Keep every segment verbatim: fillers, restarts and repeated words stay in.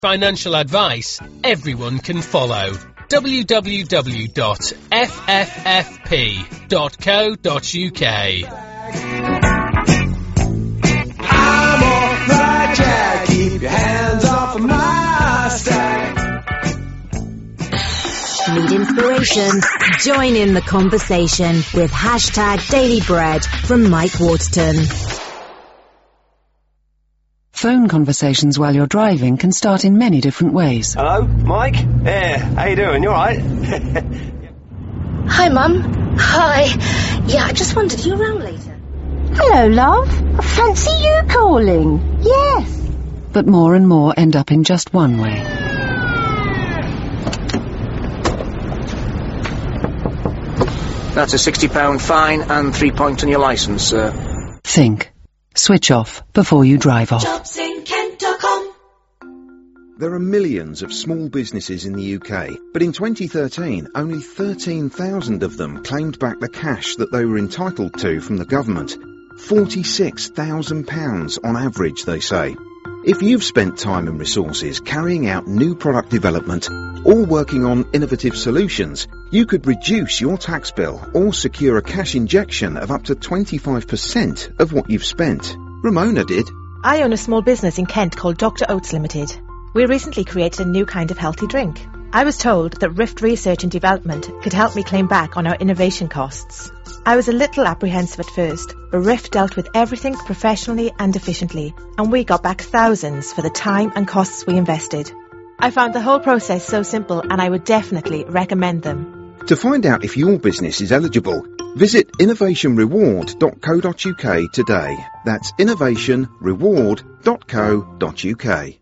Financial advice everyone can follow. w w w dot f f f p dot co dot u k. I'm alright, Jack. Keep your hands off of my stack. Need inspiration? Join in the conversation with hashtag Daily Bread from Mike Waterton. Phone conversations while you're driving can start in many different ways. Hello, Mike? Yeah, how you doing? You alright? Hi, Mum. Hi. Yeah, I just wondered, are you around later? Hello, love. I fancy you calling. Yes. But more and more end up in just one way. That's a sixty pound fine and three points on your licence, sir. Think. Switch off before you drive off. jobs in kent dot com. There are millions of small businesses in the U K, but in twenty thirteen, only thirteen thousand of them claimed back the cash that they were entitled to from the government. forty-six thousand pounds on average, they say. If you've spent time and resources carrying out new product development or working on innovative solutions, you could reduce your tax bill or secure a cash injection of up to twenty-five percent of what you've spent. Ramona did. I own a small business in Kent called Doctor Oats Limited. We recently created a new kind of healthy drink. I was told that Rift Research and Development could help me claim back on our innovation costs. I was a little apprehensive at first, but Rift dealt with everything professionally and efficiently, and we got back thousands for the time and costs we invested. I found the whole process so simple, and I would definitely recommend them. To find out if your business is eligible, visit innovation reward dot co dot u k today. That's innovation reward dot co dot u k.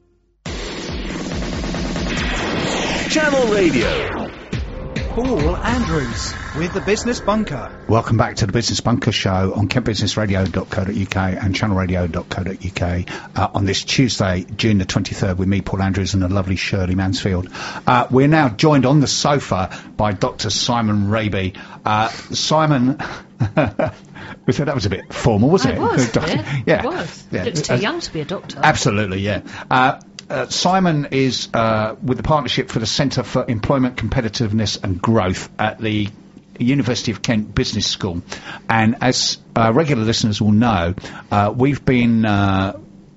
Channel Radio. Paul Andrews with the Business Bunker. Welcome back to the Business Bunker show on kent business radio dot co dot u k and channel radio dot co dot u k uh, on this Tuesday, June the twenty-third, with me, Paul Andrews, and the lovely Shirley Mansfield. Uh, we're now joined on the sofa by Doctor Simon Raby. Uh, Simon... We thought that was a bit formal, wasn't it? it? Was, Doctor, yeah. yeah. It was. Yeah. Looks too Uh, young to be a doctor. Absolutely, yeah. Uh, Uh, Simon is uh, with the Partnership for the Centre for Employment Competitiveness and Growth at the University of Kent Business School. And as uh, regular listeners will know, uh, we've been uh,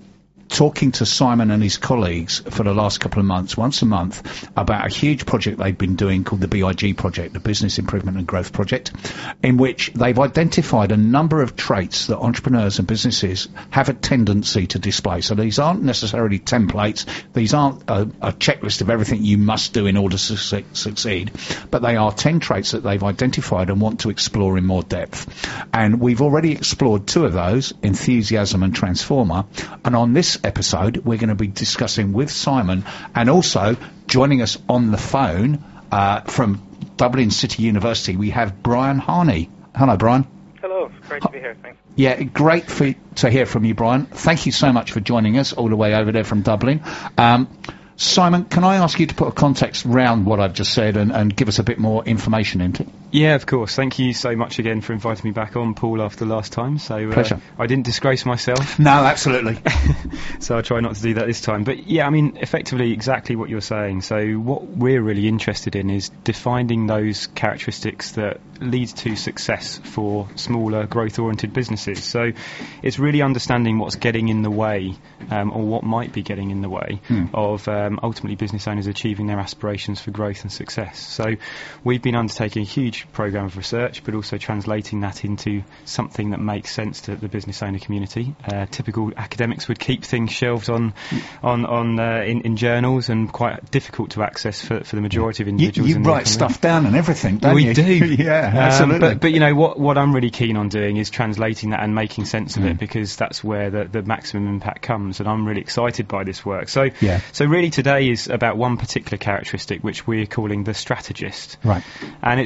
talking to Simon and his colleagues for the last couple of months, once a month, about a huge project they've been doing called the B I G project, the Business Improvement and Growth Project, in which they've identified a number of traits that entrepreneurs and businesses have a tendency to display. So these aren't necessarily templates, these aren't a, a checklist of everything you must do in order to su- succeed, but they are ten traits that they've identified and want to explore in more depth. And we've already explored two of those, enthusiasm and transformer, and on this episode we're going to be discussing with Simon, and also joining us on the phone uh, from Dublin City University we have Brian Harney. Hello, Brian. Hello, great to be here, thanks. Yeah, great for, to hear from you, Brian. Thank you so much for joining us all the way over there from Dublin. Um, Simon, can I ask you to put a context round what I've just said and, and give us a bit more information into it? Yeah, of course. Thank you so much again for inviting me back on, Paul, after last time. So uh, Pleasure. I didn't disgrace myself. No, absolutely. So I'll try not to do that this time. But yeah, I mean, effectively exactly what you're saying. So what we're really interested in is defining those characteristics that lead to success for smaller, growth-oriented businesses. So it's really understanding what's getting in the way, um, or what might be getting in the way hmm. of um, ultimately business owners achieving their aspirations for growth and success. So we've been undertaking a huge programme of research, but also translating that into something that makes sense to the business owner community. Uh, typical academics would keep things shelved on on, on uh, in, in journals, and quite difficult to access for, for the majority of individuals. You, you in write stuff down and everything, don't we you? do. Yeah, um, absolutely. But, but you know what? What I'm really keen on doing is translating that and making sense of Mm. it, because that's where the, the maximum impact comes. And I'm really excited by this work. So, Yeah. so really today is about one particular characteristic, which we're calling the strategist. Right. And it's very easy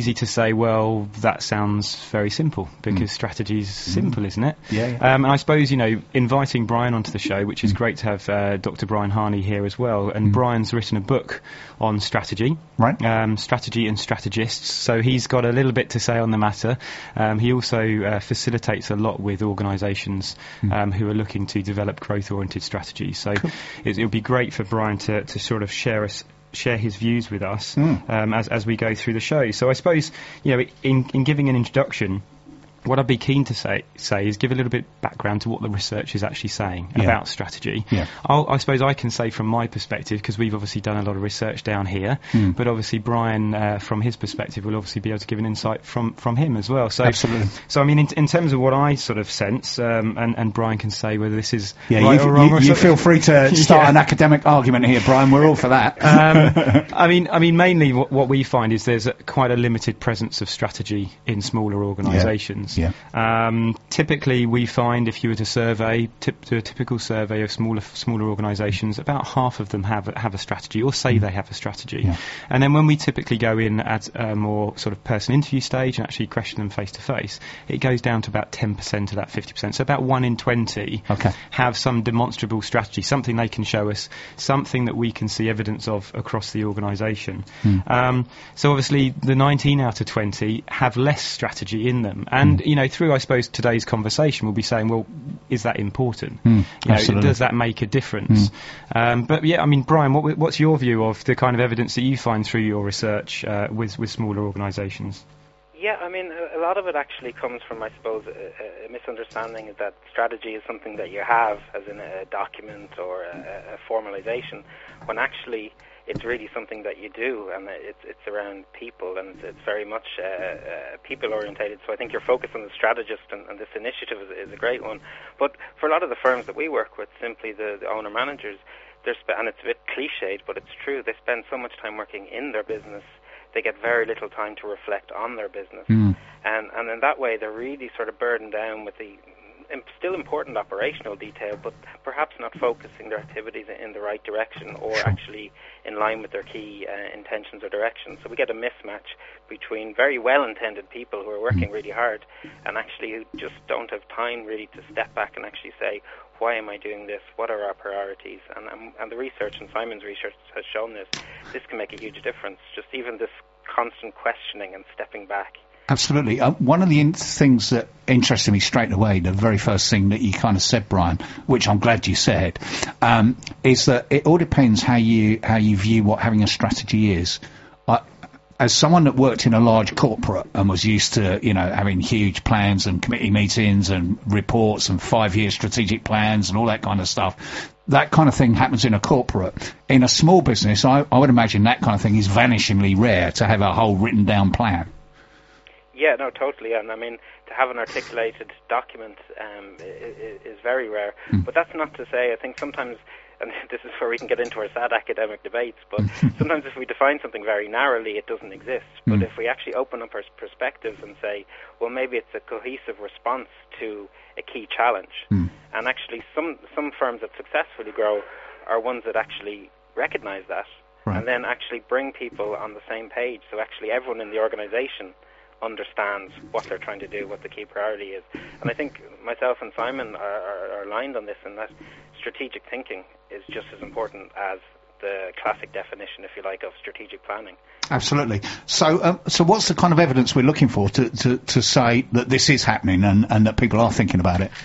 easy to say, well, that sounds very simple, because mm. strategy is simple, mm. isn't it? Yeah, yeah. Um, and I suppose, you know, inviting Brian onto the show, which is mm. great to have uh, Doctor Brian Harney here as well, and mm. Brian's written a book on strategy, right? Um, strategy and strategists, so he's got a little bit to say on the matter. Um, he also uh, facilitates a lot with organisations mm. um, who are looking to develop growth-oriented strategies, so cool. it, it would be great for Brian to, to sort of share us share his views with us mm. um, as, as we go through the show. So I suppose, you know, in, in giving an introduction, what I'd be keen to say say is give a little bit background to what the research is actually saying yeah. about strategy. Yeah. I'll, I suppose I can say from my perspective, because we've obviously done a lot of research down here, mm. but obviously Brian, uh, from his perspective, will obviously be able to give an insight from, from him as well. So, absolutely. So I mean, in, in terms of what I sort of sense, um, and, and Brian can say whether this is yeah, right you, or wrong. You, or you feel free to start yeah. an academic argument here, Brian. We're all for that. um, I mean, I mean, mainly what, what we find is there's a, quite a limited presence of strategy in smaller organisations. Yeah. yeah. Um, typically, we find if you were to survey, tip, do a typical survey of smaller smaller organisations, about half of them have have a strategy, or say mm. they have a strategy. Yeah. And then when we typically go in at a more sort of person interview stage and actually question them face to face, it goes down to about ten percent of that fifty percent. So about one in twenty okay. have some demonstrable strategy, something they can show us, something that we can see evidence of across the organisation. Mm. Um, so obviously, the nineteen out of twenty have less strategy in them, and mm. you know, through I suppose today's conversation we'll be saying, well, is that important? Mm, you know, does that make a difference? Mm. Um, but yeah, I mean, Brian, what, what's your view of the kind of evidence that you find through your research uh, with, with smaller organisations? Yeah, I mean, a, a lot of it actually comes from, I suppose, a, a misunderstanding that strategy is something that you have, as in a document or a, a formalisation, when actually it's really something that you do, and it's it's around people, and it's very much uh, uh, people-orientated. So I think your focus on the strategist and, and this initiative is, is a great one. But for a lot of the firms that we work with, simply the, the owner-managers, they're sp- and it's a bit cliched, but it's true, they spend so much time working in their business, they get very little time to reflect on their business. Mm. And, and in that way, they're really sort of burdened down with the still important operational detail, but perhaps not focusing their activities in the right direction, or sure. actually in line with their key uh, intentions or directions. So we get a mismatch between very well-intended people who are working really hard and actually who just don't have time really to step back and actually say, why am I doing this? What are our priorities? And, um, and the research, and Simon's research has shown this, this can make a huge difference. Just even this constant questioning and stepping back. Absolutely. Uh, one of the in- things that interested me straight away, the very first thing that you kind of said, Brian, which I'm glad you said, um, is that it all depends how you how you view what having a strategy is. Uh, as someone that worked in a large corporate and was used to, you know, having huge plans and committee meetings and reports and five-year strategic plans and all that kind of stuff, that kind of thing happens in a corporate. In a small business, I, I would imagine that kind of thing is vanishingly rare, to have a whole written down plan. Yeah, no, totally. And I mean, to have an articulated document um, is, is very rare. Mm. But that's not to say, I think sometimes, and this is where we can get into our sad academic debates, but sometimes if we define something very narrowly, it doesn't exist. But mm. if we actually open up our perspectives and say, well, maybe it's a cohesive response to a key challenge. Mm. And actually, some, some firms that successfully grow are ones that actually recognize that, right. and then actually bring people on the same page. So actually everyone in the organization understands what they're trying to do, what the key priority is. And I think myself and Simon are, are, are aligned on this, in that strategic thinking is just as important as the classic definition, if you like, of strategic planning. Absolutely. So um, so what's the kind of evidence we're looking for to, to, to say that this is happening and, and that people are thinking about it?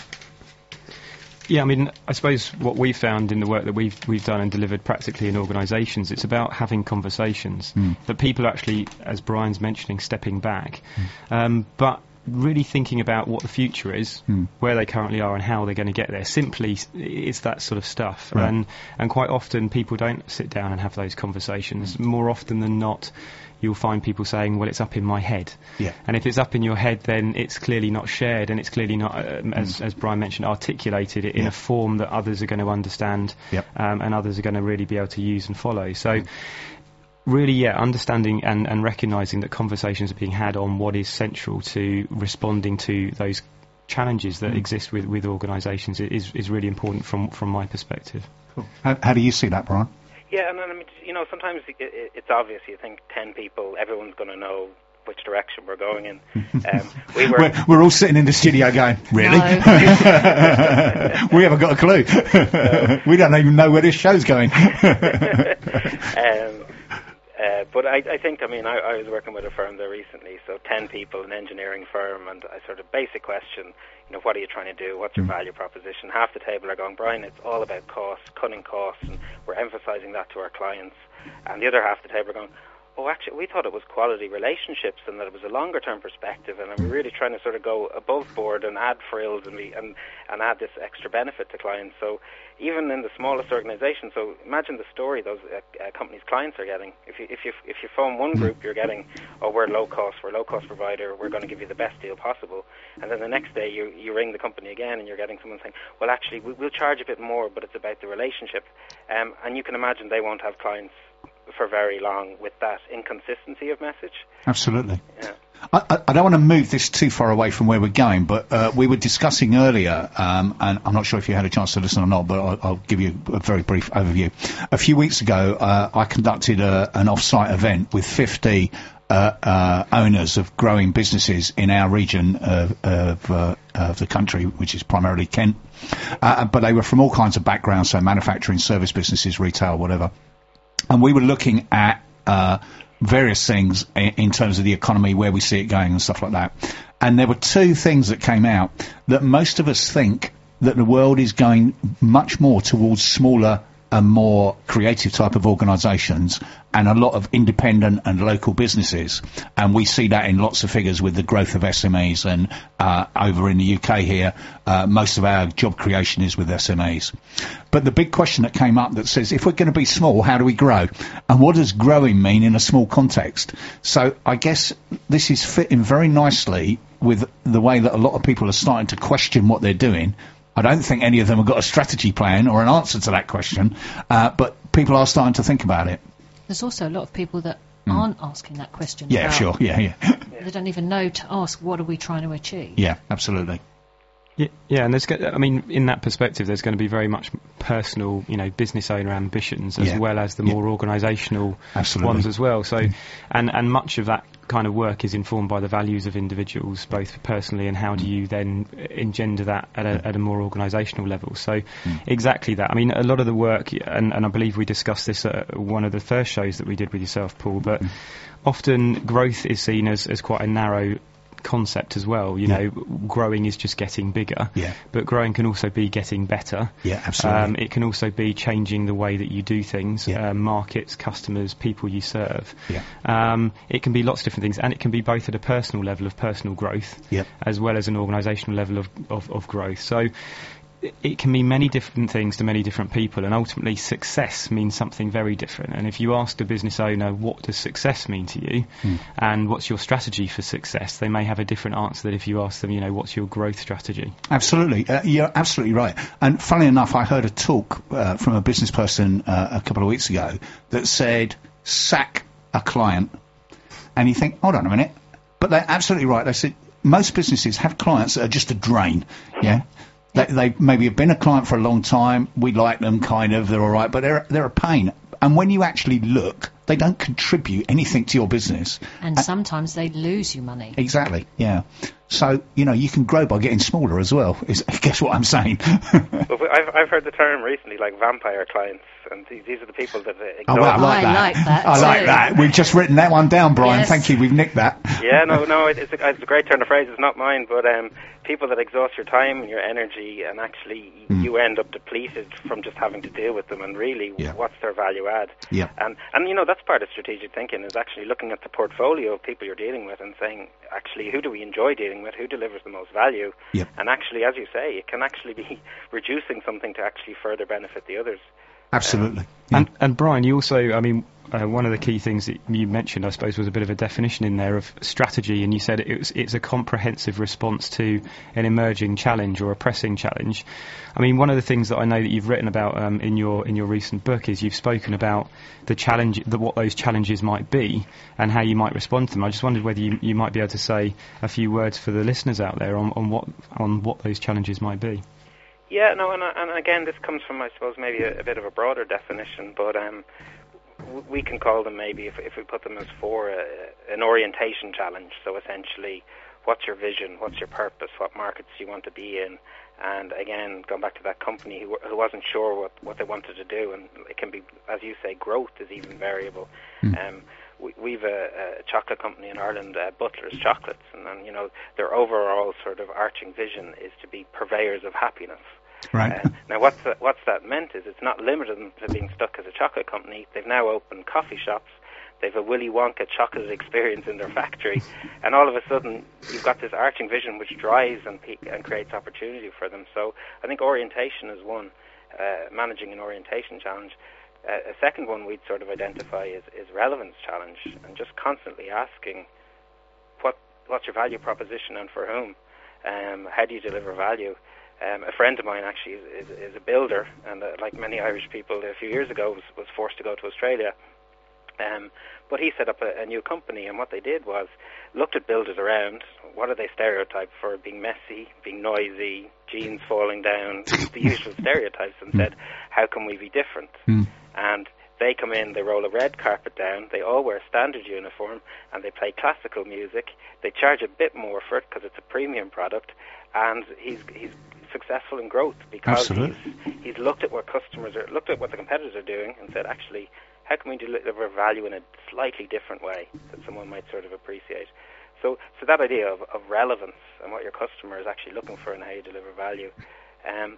Yeah, I mean, I suppose what we've found in the work that we've we've done and delivered practically in organisations, it's about having conversations, mm. that people are actually, as Brian's mentioning, stepping back, mm. um, but really thinking about what the future is, mm. where they currently are and how they're going to get there. Simply, it's that sort of stuff. Right. And, and quite often people don't sit down and have those conversations. Mm. More often than not, you'll find people saying, well, it's up in my head. Yeah. And if it's up in your head, then it's clearly not shared, and it's clearly not, um, mm. as, as Brian mentioned, articulated in yeah. a form that others are going to understand, yep. um, and others are going to really be able to use and follow. So mm. really, yeah, understanding and, and recognising that conversations are being had on what is central to responding to those challenges that mm. exist with, with organisations is, is really important from, from my perspective. Cool. How, how do you see that, Brian? Yeah, and I mean, you know, sometimes it, it, it's obvious. You think ten people, everyone's going to know which direction we're going in. Um, we were we're, we're all sitting in the studio going, really? No. We haven't got a clue. No. We don't even know where this show's going. um, uh, but I, I think, I mean, I, I was working with a firm there recently, so ten people, an engineering firm, and a sort of basic question, you know, what are you trying to do? What's your value proposition? Half the table are going, Brian, it's all about cost, cutting costs, and we're emphasising that to our clients. And the other half of the table are going, oh, actually, we thought it was quality relationships and that it was a longer-term perspective, and we're really trying to sort of go above board and add frills and, we, and, and add this extra benefit to clients. So even in the smallest organisation, so imagine the story those uh, uh, companies' clients are getting. If you, if you if you phone one group, you're getting, oh, we're low cost, we're a low-cost provider, we're going to give you the best deal possible. And then the next day you, you ring the company again and you're getting someone saying, well, actually, we, we'll charge a bit more, but it's about the relationship. Um, and you can imagine they won't have clients for very long with that inconsistency of message. Absolutely. Yeah. I, I, I don't want to move this too far away from where we're going, but uh, we were discussing earlier, um, and I'm not sure if you had a chance to listen or not, but I'll, I'll give you a very brief overview. A few weeks ago, uh, I conducted a, an off-site event with fifty uh, uh, owners of growing businesses in our region of, of, uh, of the country, which is primarily Kent, uh, but they were from all kinds of backgrounds, so manufacturing, service businesses, retail, whatever. And we were looking at uh, various things in, in terms of the economy, where we see it going and stuff like that. And there were two things that came out that most of us think that the world is going much more towards smaller and more creative type of organisations and a lot of independent and local businesses. And we see that in lots of figures with the growth of S M Es, and uh, over in the U K here, uh, most of our job creation is with S M Es. But the big question that came up that says, if we're going to be small, how do we grow? And what does growing mean in a small context? So I guess this is fitting very nicely with the way that a lot of people are starting to question what they're doing. I don't think any of them have got a strategy plan or an answer to that question, uh, but people are starting to think about it. There's also a lot of people that mm. aren't asking that question. Yeah, about, sure, yeah, yeah. They don't even know to ask, what are we trying to achieve? Yeah, absolutely. Yeah, yeah, and there's, I mean, in that perspective, there's going to be very much personal, you know, business owner ambitions as yeah. well as the yeah. more organisational Absolutely. ones as well. So, Mm. and and much of that kind of work is informed by the values of individuals, both personally and how do you then engender that at a, at a more organisational level. So, Mm. exactly that. I mean, a lot of the work, and, and I believe we discussed this at one of the first shows that we did with yourself, Paul, but Mm. often growth is seen as, as quite a narrow concept as well. You Yeah. know, growing is just getting bigger, Yeah. but growing can also be getting better. Yeah, absolutely. Um, it can also be changing the way that you do things, Yeah. uh, markets, customers, people you serve. Yeah. Um, it can be lots of different things, and it can be both at a personal level of personal growth, Yep. as well as an organisational level of, of, of growth. So it can mean many different things to many different people, and ultimately success means something very different. And if you ask a business owner, what does success mean to you, Mm. and what's your strategy for success, they may have a different answer than if you ask them, you know, what's your growth strategy. Absolutely, uh, you're absolutely right. And funnily enough, I heard a talk uh, from a business person uh, a couple of weeks ago that said, sack a client. And you think, hold on a minute. But they're absolutely right. They said, most businesses have clients that are just a drain, yeah? They, they maybe have been a client for a long time, we like them, kind of, they're all right, but they're, they're a pain. And when you actually look, they don't contribute anything to your business. And uh, sometimes they lose you money. Exactly, yeah. So, you know, you can grow by getting smaller as well, is, guess what I'm saying? Well, I've, I've heard the term recently, like vampire clients, and these, these are the people that uh, ignore... Oh, well, I like I that. like that I like too. that. We've just written that one down, Brian. Yes. Thank you, we've nicked that. Yeah, no, no, it, it's, a, it's a great turn of phrase. It's not mine, but um, people that exhaust your time and your energy, and actually Mm. you end up depleted from just having to deal with them, and really, Yeah. what's their value add? Yeah. And, and, you know, that's part of strategic thinking, is actually looking at the portfolio of people you're dealing with and saying, actually, who do we enjoy dealing with? Who delivers the most value? Yep. And actually, as you say, it can actually be reducing something to actually further benefit the others. Absolutely. Yeah. And, and Brian, you also, I mean, uh, one of the key things that you mentioned, I suppose, was a bit of a definition in there of strategy, and you said it was, it's a comprehensive response to an emerging challenge or a pressing challenge. I mean, one of the things that I know that you've written about um, in your in your recent book is you've spoken about the challenge, the, what those challenges might be, and how you might respond to them. I just wondered whether you, you might be able to say a few words for the listeners out there on, on what on what those challenges might be. Yeah, no, and, and again, this comes from, I suppose, maybe a, a bit of a broader definition, but um, w- we can call them maybe, if, if we put them as four, uh, an orientation challenge. So essentially, what's your vision? What's your purpose? What markets do you want to be in? And again, going back to that company who, who wasn't sure what, what they wanted to do, and it can be, as you say, growth is even variable. Mm. Um, we, we've a, a chocolate company in Ireland, uh, Butler's Chocolates, and, and you know their overall sort of arching vision is to be purveyors of happiness. Right. Uh, now, what's that, what's that meant is it's not limited to being stuck as a chocolate company. They've now opened coffee shops. They've a Willy Wonka chocolate experience in their factory, and all of a sudden you've got this arching vision which drives and, pe- and creates opportunity for them. So I think orientation is one, uh, managing an orientation challenge. Uh, a second one we'd sort of identify is, is relevance challenge, and just constantly asking what what's your value proposition and for whom? Um, how do you deliver value? Um, a friend of mine actually is, is, is a builder, and uh, like many Irish people a few years ago was, was forced to go to Australia. Um, but he set up a, a new company, and what they did was looked at builders around. What are they stereotyped for? Being messy, being noisy, jeans falling down, the usual stereotypes, and said, how can we be different? Mm. And they come in, they roll a red carpet down, they all wear standard uniform, and they play classical music. They charge a bit more for it because it's a premium product, and he's he's successful in growth because he's, he's looked at what customers are, looked at what the competitors are doing, and said, actually, how can we deliver value in a slightly different way that someone might sort of appreciate? So, so that idea of, of relevance and what your customer is actually looking for and how you deliver value. Um,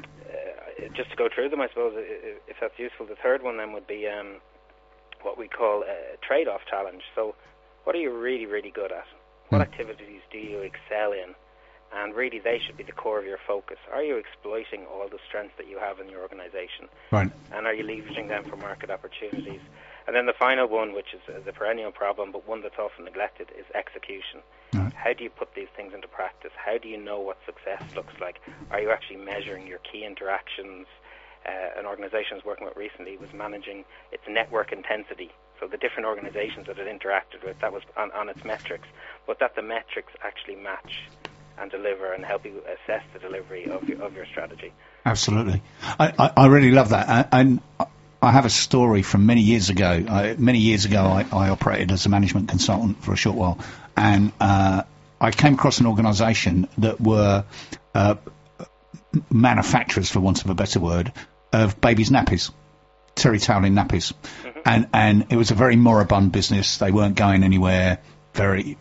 uh, just to go through them, I suppose, if that's useful. The third one then would be um, what we call a trade-off challenge. So, what are you really, really good at? What activities do you excel in? And really, they should be the core of your focus. Are you exploiting all the strengths that you have in your organisation? Right. And are you leveraging them for market opportunities? And then the final one, which is, is a perennial problem, but one that's often neglected, is execution. Right. How do you put these things into practice? How do you know what success looks like? Are you actually measuring your key interactions? Uh, an organisation I was working with recently was managing its network intensity. So the different organisations that it interacted with, that was on, on its metrics, but that the metrics actually match and deliver and help you assess the delivery of your, of your strategy. Absolutely. I, I, I really love that. And I have a story from many years ago. I, many years ago, I, I operated as a management consultant for a short while, and uh, I came across an organisation that were uh, manufacturers, for want of a better word, of babies' nappies, terry toweling nappies. Mm-hmm. And, and it was a very moribund business. They weren't going anywhere. Very...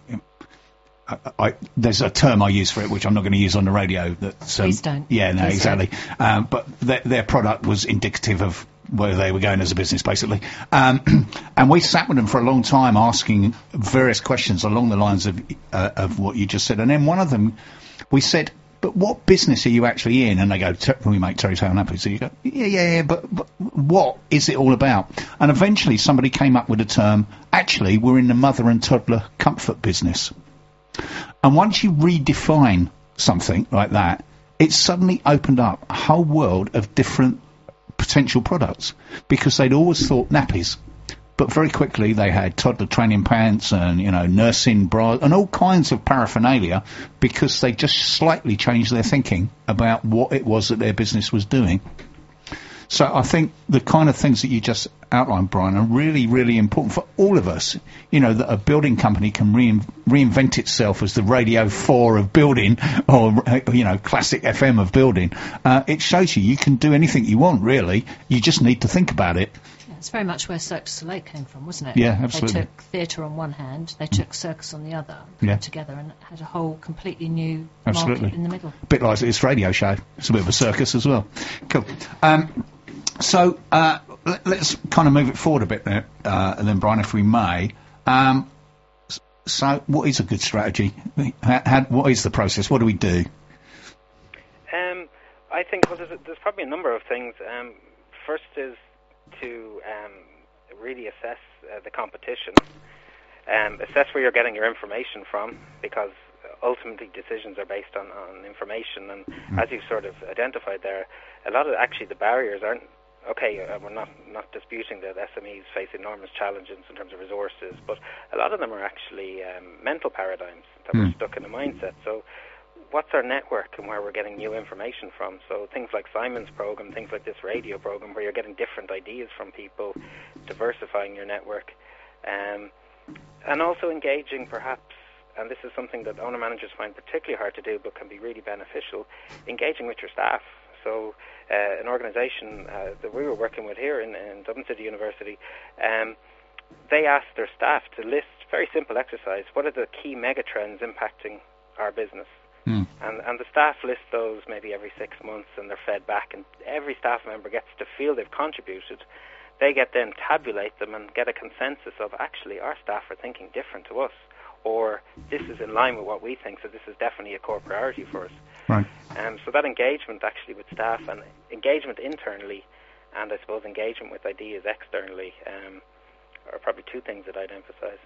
I, I, there's a term I use for it, which I'm not going to use on the radio. That's, um, Please don't. Yeah, no, Please exactly. Um, but their, their product was indicative of where they were going as a business, basically. Um, and we sat with them for a long time, asking various questions along the lines of uh, of what you just said. And then one of them, we said, "But what business are you actually in?" And they go, "We make terry towel nappies." So you go, "Yeah, yeah, yeah, but, but what is it all about?" And eventually, somebody came up with a term. Actually, we're in the mother and toddler comfort business. And once you redefine something like that, it suddenly opened up a whole world of different potential products, because they'd always thought nappies, but very quickly they had toddler training pants and, you know, nursing bras and all kinds of paraphernalia, because they just slightly changed their thinking about what it was that their business was doing. So I think the kind of things that you just outlined, Brian, are really, really important for all of us. You know, that a building company can rein- reinvent itself as the Radio four of building, or, you know, classic F M of building. Uh, it shows you you can do anything you want, really. You just need to think about it. Yeah, it's very much where Cirque du Soleil came from, wasn't it? Yeah, absolutely. They took theatre on one hand, they took circus on the other, yeah. together, and had a whole completely new absolutely. market in the middle. A bit like this radio show. It's a bit of a circus as well. Cool. Um, So uh, let, let's kind of move it forward a bit there, uh, and then, Brian, if we may. Um, so what is a good strategy? How, how, what is the process? What do we do? Um, I think well, there's, a, there's probably a number of things. Um, first is to um, really assess uh, the competition, um, assess where you're getting your information from, because ultimately decisions are based on, on information. And mm. as you've sort of identified there, a lot of actually the barriers aren't, okay, uh, we're not, not disputing that S M Es face enormous challenges in terms of resources, but a lot of them are actually um, mental paradigms that mm. we're stuck in a mindset. So what's our network and where we're getting new information from. So things like Simon's program, things like this radio program, where you're getting different ideas from people, diversifying your network, um, and also engaging perhaps, and this is something that owner-managers find particularly hard to do but can be really beneficial, engaging with your staff. So uh, an organisation uh, that we were working with here in, in Dublin City University, um, they asked their staff to list, very simple exercise, what are the key megatrends impacting our business? Mm. And, and the staff list those maybe every six months and they're fed back, and every staff member gets to feel they've contributed. They get then tabulate them and get a consensus of, actually, our staff are thinking different to us, or this is in line with what we think, so this is definitely a core priority for us. Right. Um, so that engagement actually with staff and engagement internally, and I suppose engagement with ideas externally, um, are probably two things that I'd emphasise.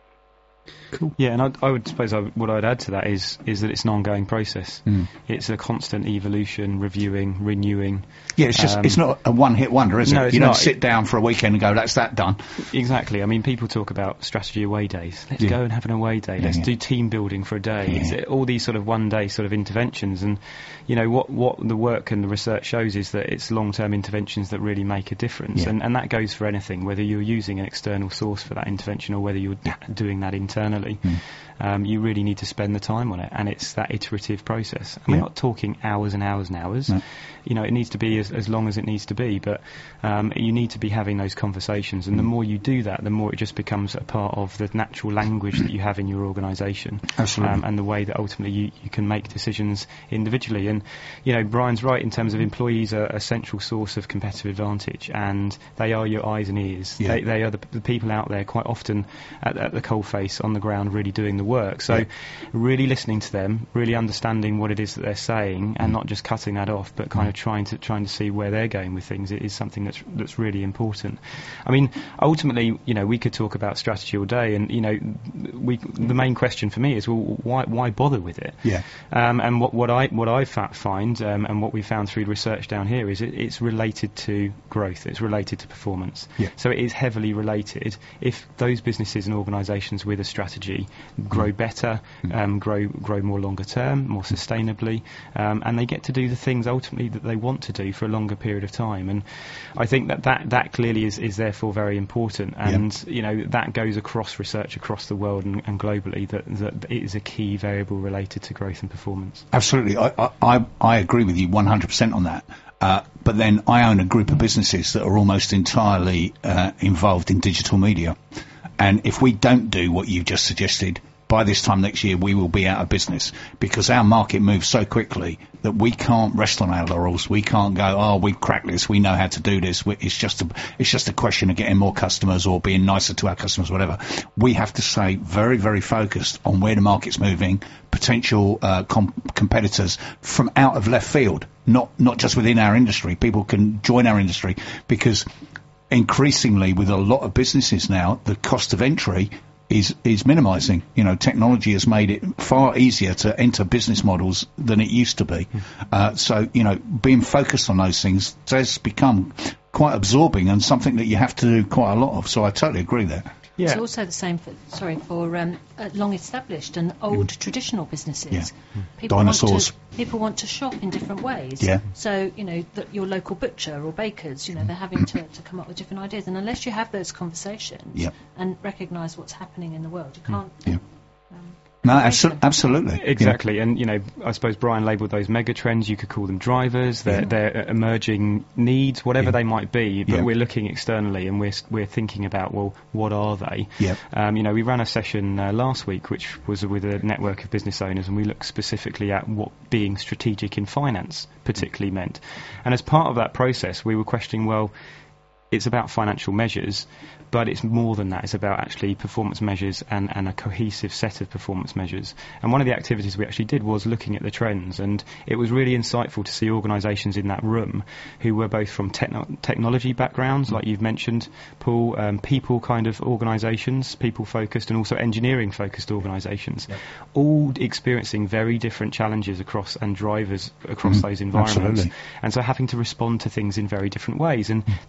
Cool. Yeah, and I'd, I would suppose I, what I'd add to that is is that it's an ongoing process. Mm. It's a constant evolution, reviewing, renewing. Yeah, it's just um, it's not a one-hit wonder, is no, it? It's you don't not. sit down for a weekend and go, that's that done. Exactly. I mean, people talk about strategy away days. Let's Yeah. go and have an away day. Yeah, Let's yeah. do team building for a day. Yeah. It's, uh, all these sort of one-day sort of interventions. And, you know, what, what the work and the research shows is that it's long-term interventions that really make a difference. Yeah. And, and that goes for anything, whether you're using an external source for that intervention or whether you're d- doing that internally. Mm. Um, you really need to spend the time on it, and it's that iterative process. And Yeah. we're not talking hours and hours and hours. No. You know, it needs to be as, as long as it needs to be, but um, you need to be having those conversations, and the more you do that, the more it just becomes a part of the natural language that you have in your organisation. Absolutely. Um, and the way that ultimately you, you can make decisions individually. And, you know, Brian's right in terms of employees are a central source of competitive advantage, and they are your eyes and ears. Yeah. They, they are the, the people out there quite often at, at the coalface on the ground really doing the work. So Yeah. really listening to them, really understanding what it is that they're saying, and not just cutting that off, but kind of trying to trying to see where they're going with things. It is something that's that's really important. I mean, ultimately, you know, we could talk about strategy all day, and you know, we the main question for me is, well, why why bother with it? Yeah. Um, and what what I what I fa- find, um, and what we found through research down here is it, it's related to growth. It's related to performance. Yeah. So it is heavily related. If those businesses and organisations with a strategy grow better, um, grow grow more longer term, more sustainably, um, and they get to do the things ultimately that they want to do for a longer period of time. And I think that that, that clearly is, is therefore very important. And Yep. you know, that goes across research across the world and, and globally, that, that it is a key variable related to growth and performance. Absolutely. I, I, I I agree with you one hundred percent on that. Uh, but then I own a group of businesses that are almost entirely uh, involved in digital media. And if we don't do what you just suggested, by this time next year we will be out of business, because our market moves so quickly that we can't rest on our laurels. We can't go, oh, we've cracked this, we know how to do this. We, it's just a, it's just a question of getting more customers or being nicer to our customers, whatever. We have to stay very, very focused on where the market's moving, potential uh, com- competitors from out of left field, not not just within our industry. People can join our industry, because increasingly with a lot of businesses now, the cost of entry is is minimising. You know, technology has made it far easier to enter business models than it used to be. Mm. Uh, so, you know, being focused on those things does become quite absorbing and something that you have to do quite a lot of. So I totally agree there. Yeah. It's also the same for, sorry, for um, uh, long-established and old mm. traditional businesses. Yeah. People Dinosaurs. Want to, people want to shop in different ways. Yeah. So, you know, the, your local butcher or bakers, you know, they're having to, to come up with different ideas. And unless you have those conversations yep. and recognise what's happening in the world, you can't... Yeah. Um, No, abso- absolutely. Exactly. Yeah. And, you know, I suppose Brian labelled those mega trends. You could call them drivers. They're, yeah. they're emerging needs, whatever yeah. they might be. But yeah. we're looking externally and we're we're thinking about, well, what are they? Yeah. Um, you know, we ran a session uh, last week, which was with a network of business owners, and we looked specifically at what being strategic in finance particularly meant. And as part of that process, we were questioning, well, it's about financial measures, but it's more than that. It's about actually performance measures and, and a cohesive set of performance measures. And one of the activities we actually did was looking at the trends, and it was really insightful to see organisations in that room who were both from techno- technology backgrounds, like you've mentioned, Paul, um, people kind of organisations, people-focused, and also engineering-focused organisations, yep. all experiencing very different challenges across and drivers across mm, those environments. Absolutely. And so having to respond to things in very different ways, and mm. that's going to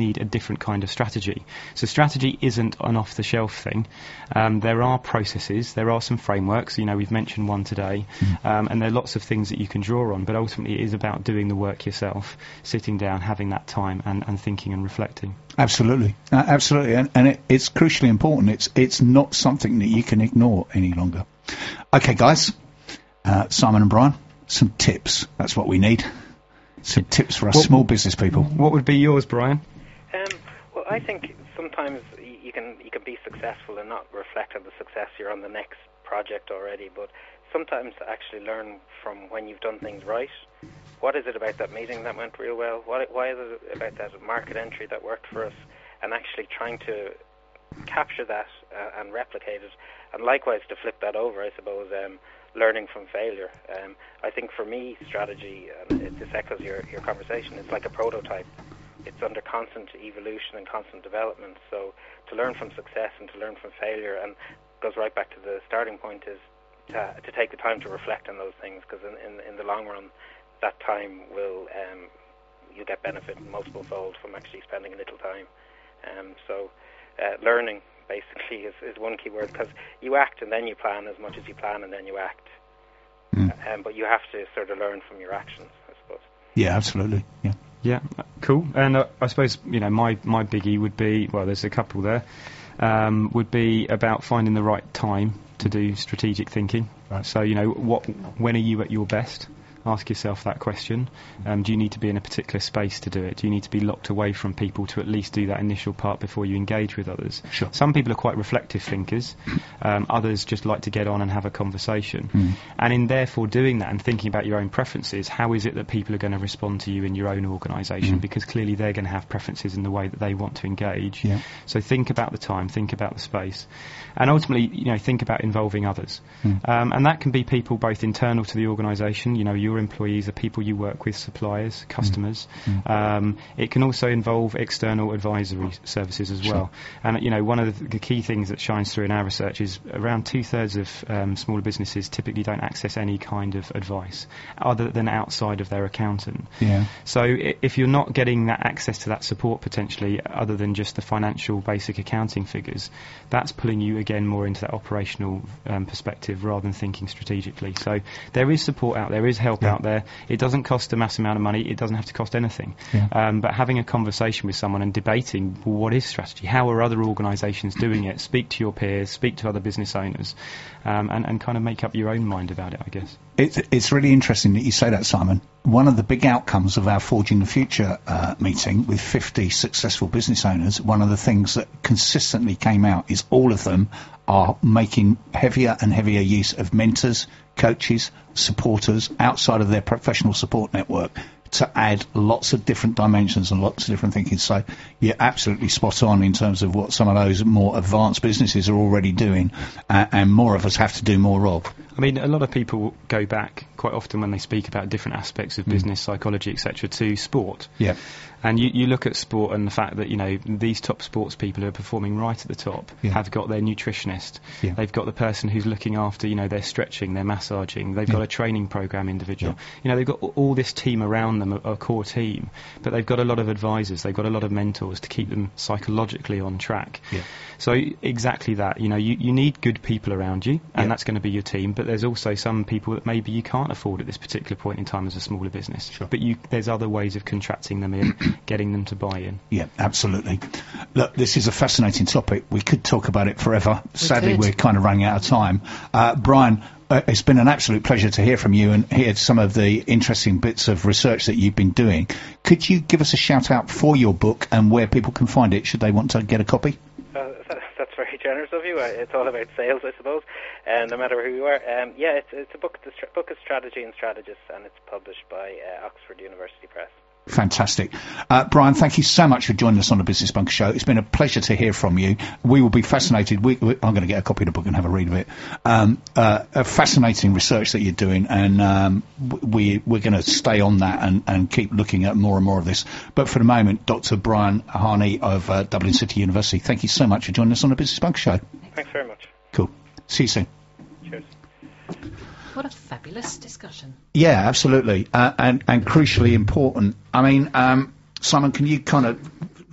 need a different kind of strategy. So strategy isn't an off-the-shelf thing. Um, there are processes, there are some frameworks, you know, we've mentioned one today, mm. um, and there are lots of things that you can draw on, but ultimately it is about doing the work yourself, sitting down, having that time and, and thinking and reflecting. Absolutely, uh, absolutely, and, and it, it's crucially important. It's it's not something that you can ignore any longer. Okay, guys, uh, Simon and Brian, some tips. That's what we need. Some tips for us what, small business people. What would be yours, Brian? Um, well, I think sometimes you can you can be successful and not reflect on the success you're on the next project already, but sometimes actually learn from when you've done things right. What is it about that meeting that went real well? What, why is it about that market entry that worked for us? And actually trying to capture that uh, and replicate it. And likewise, to flip that over, I suppose, um, learning from failure. Um, I think for me, strategy, and it, this echoes your, your conversation, it's like a prototype. It's under constant evolution and constant development. So to learn from success and to learn from failure, and goes right back to the starting point, is to, to take the time to reflect on those things, because in, in, in the long run, that time will, um, you get benefit multiple fold from actually spending a little time. Um, so uh, learning, basically, is, is one key word, because you act and then you plan as much as you plan and then you act. Mm. Uh, um, but you have to sort of learn from your actions, I suppose. Yeah, absolutely. Yeah. Yeah, cool. And uh, I suppose, you know, my, my biggie would be, well, there's a couple there, um, would be about finding the right time to do strategic thinking. Right. So, you know, what, when are you at your best? Ask yourself that question. Um, do you need to be in a particular space to do it? Do you need to be locked away from people to at least do that initial part before you engage with others? Sure. Some people are quite reflective thinkers. Um, others just like to get on and have a conversation. Mm. And in therefore doing that and thinking about your own preferences, how is it that people are going to respond to you in your own organisation? Mm. Because clearly they're going to have preferences in the way that they want to engage. Yeah. So think about the time, think about the space. And ultimately, you know, think about involving others. Mm. Um, and that can be people both internal to the organisation, you know, your employees, the people you work with, suppliers, customers. Mm. Um, it can also involve external advisory services as Sure. well. And, you know, one of the, the key things that shines through in our research is around two-thirds of um, smaller businesses typically don't access any kind of advice other than outside of their accountant. Yeah. So I- if you're not getting that access to that support potentially, other than just the financial basic accounting figures, that's pulling you again more into that operational um, perspective rather than thinking strategically. So there is support out there, there is help yeah. out there. It doesn't cost a massive amount of money. It doesn't have to cost anything. Yeah. Um, but having a conversation with someone and debating, well, what is strategy? How are other organisations doing it? Speak to your peers, speak to other business owners, um, and, and kind of make up your own mind about it, I guess. It's, it's really interesting that you say that, Simon. One of the big outcomes of our Forging the Future uh, meeting with fifty successful business owners, one of the things that consistently came out is all of them are making heavier and heavier use of mentors, coaches, supporters outside of their professional support network to add lots of different dimensions and lots of different thinking. So you're absolutely spot on in terms of what some of those more advanced businesses are already doing, uh, and more of us have to do more of. I mean, a lot of people go back quite often when they speak about different aspects of Mm. business, psychology, et cetera, to sport. Yeah. And you, you look at sport and the fact that, you know, these top sports people who are performing right at the top Yeah. have got their nutritionist. Yeah. They've got the person who's looking after, you know, their stretching, their massaging. They've Yeah. got a training program individual. Yeah. You know, they've got a- all this team around them, a, a core team. But they've got a lot of advisors. They've got a lot of mentors to keep them psychologically on track. Yeah. So exactly that. You know, you, you need good people around you, and Yeah. that's going to be your team. But there's also some people that maybe you can't afford at this particular point in time as a smaller business. Sure. But you, there's other ways of contracting them in, getting them to buy in. Yeah, absolutely. Look, this is a fascinating topic. We could talk about it forever. Sadly, could. we're kind of running out of time. Uh, Brian, uh, it's been an absolute pleasure to hear from you and hear some of the interesting bits of research that you've been doing. Could you give us a shout out for your book and where people can find it should they want to get a copy? Uh, that, that's very generous of you. Uh, it's all about sales, I suppose, and no matter who you are. Um, yeah, it's, it's a book, the stra- book of strategy and strategists, and it's published by uh, Oxford University Press. Fantastic. Uh, Brian, thank you so much for joining us on the Business Bunker Show. It's been a pleasure to hear from you. We will be fascinated. We, we, I'm going to get a copy of the book and have a read of it. Um, uh, a fascinating research that you're doing, and um, we, we're going to stay on that and, and keep looking at more and more of this. But for the moment, Doctor Brian Harney of uh, Dublin City University, thank you so much for joining us on the Business Bunker Show. Thanks very much. Cool. See you soon. Cheers. What a fabulous discussion. Yeah, absolutely, uh, and and crucially important. I mean, um, Simon, can you kind of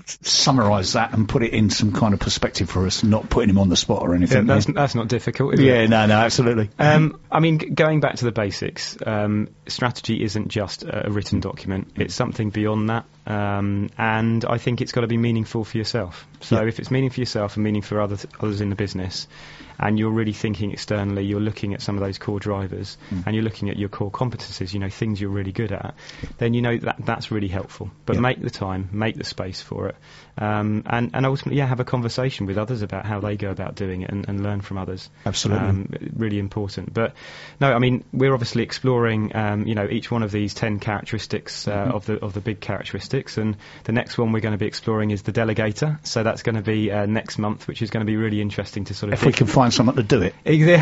summarise that and put it in some kind of perspective for us, not putting him on the spot or anything. Yeah, that's, that's not difficult, is yeah, it? no, no, absolutely. Um, I mean, g- going back to the basics, um, strategy isn't just a, a written document. It's something beyond that. Um, and I think it's got to be meaningful for yourself. So Yeah. if it's meaning for yourself and meaning for other th- others in the business, and you're really thinking externally, you're looking at some of those core drivers, Mm. and you're looking at your core competencies, you know, things you're really good at, then you know that that's really helpful. But Yeah. make the time, make the space for it, um, and, and ultimately, yeah, have a conversation with others about how they go about doing it and, and learn from others. Absolutely. Um, really important. But no, I mean, we're obviously exploring, um, you know, each one of these ten characteristics uh, Mhm. of the of the big characteristics, and the next one we're going to be exploring is the delegator. So that's going to be uh, next month, which is going to be really interesting to sort of. If we can find someone to do it.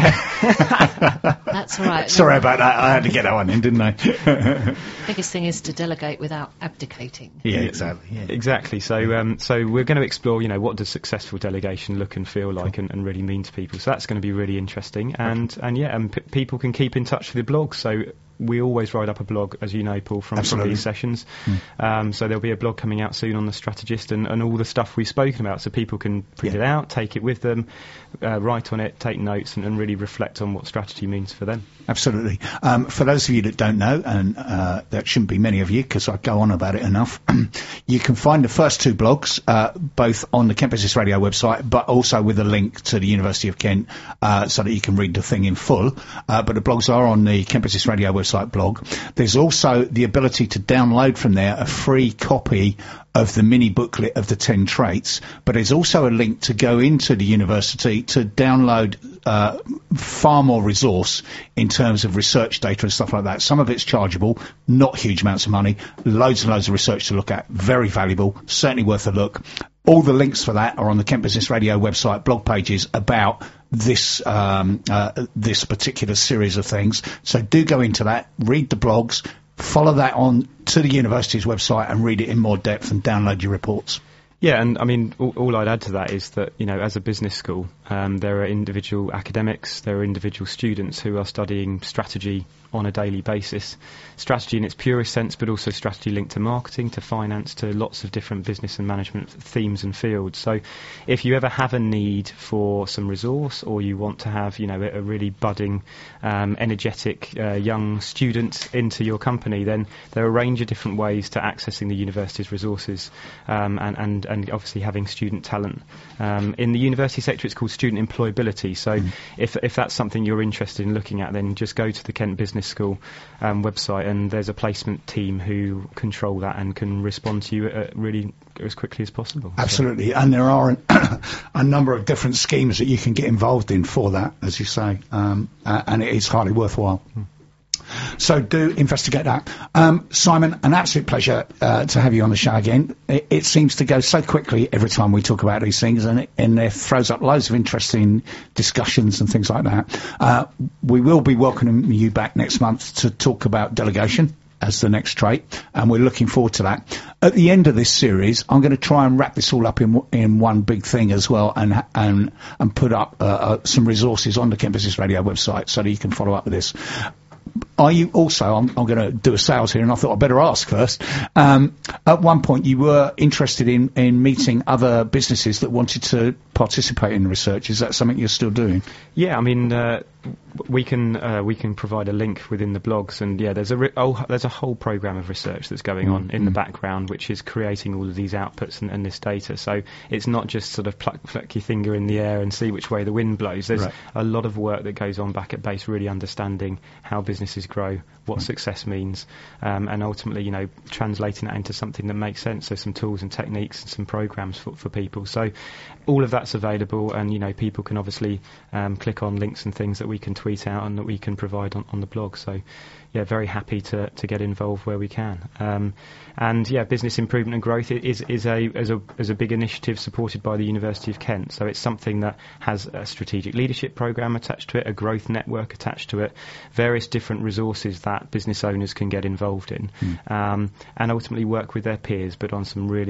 That's all right. Sorry about that. I had to get that one in, didn't I? Biggest thing is to delegate without abdicating. Yeah, exactly. Yeah. Exactly. So, um, so we're going to explore, you know, what does successful delegation look and feel like, and, and really mean to people. So that's going to be really interesting. And and yeah, and p- people can keep in touch with the blog. So we always write up a blog, as you know, Paul, from, from Absolutely. these sessions. Mm. Um, so there'll be a blog coming out soon on the strategist and, and all the stuff we've spoken about, so people can print Yeah. it out, take it with them, uh, write on it, take notes, and, and really reflect on what strategy means for them. Absolutely. Um, for those of you that don't know, and uh, that shouldn't be many of you because I go on about it enough, you can find the first two blogs uh, both on the Kent Business Radio website, but also with a link to the University of Kent uh, so that you can read the thing in full. Uh, but the blogs are on the Kent Business Radio website blog. There's also the ability to download from there a free copy of the mini booklet of the ten traits, but there's also a link to go into the university to download uh, far more resource in terms of research data and stuff like that. Some of it's chargeable, not huge amounts of money, loads and loads of research to look at, very valuable, certainly worth a look. All the links for that are on the Kent Business Radio website blog pages about this um, uh, this particular series of things. So do go into that, read the blogs, follow that on to the university's website and read it in more depth and download your reports. Yeah, and I mean, all, all I'd add to that is that, you know, as a business school, um, there are individual academics, there are individual students who are studying strategy on a daily basis. Strategy in its purest sense, but also strategy linked to marketing, to finance, to lots of different business and management themes and fields. So if you ever have a need for some resource, or you want to have, you know, a, a really budding, um, energetic uh, young student into your company, then there are a range of different ways to accessing the university's resources, um, and, and, and obviously having student talent. Um, in the university sector, it's called student employability. So mm. if, if that's something you're interested in looking at, then just go to the Kent Business School um, website, and there's a placement team who control that and can respond to you uh, really as quickly as possible. Absolutely, so. And there are an, a number of different schemes that you can get involved in for that, as you say, um, uh, and it is highly worthwhile. Hmm. So do investigate that. Um, Simon, an absolute pleasure uh, to have you on the show again. It, it seems to go so quickly every time we talk about these things, and it, and it throws up loads of interesting discussions and things like that. Uh, we will be welcoming you back next month to talk about delegation as the next trait, and we're looking forward to that. At the end of this series, I'm going to try and wrap this all up in in one big thing as well, and and and put up uh, uh, some resources on the Kent Business Radio website so that you can follow up with this. Are you also, I'm, I'm going to do a sales here, and I thought I'd better ask first. Um, at one point, you were interested in, in meeting other businesses that wanted to participate in research. Is that something you're still doing? Yeah, I mean, uh, we can uh, we can provide a link within the blogs, and yeah, there's a re- oh, there's a whole program of research that's going mm, on in mm. the background, which is creating all of these outputs and, and this data. So it's not just sort of pluck, pluck your finger in the air and see which way the wind blows. There's right. a lot of work that goes on back at base, really understanding how businesses grow, what mm. success means, um, and ultimately, you know, translating that into something that makes sense. So some tools and techniques and some programs for, for people. So all of that's available, and you know, people can obviously um, click on links and things that we can tweet out and that we can provide on, on the blog. So yeah, very happy to, to get involved where we can. Um, and yeah, business improvement and growth is is a as a as a big initiative supported by the University of Kent. So it's something that has a strategic leadership program attached to it, a growth network attached to it, various different resources that business owners can get involved in, mm. um, and ultimately work with their peers, but on some really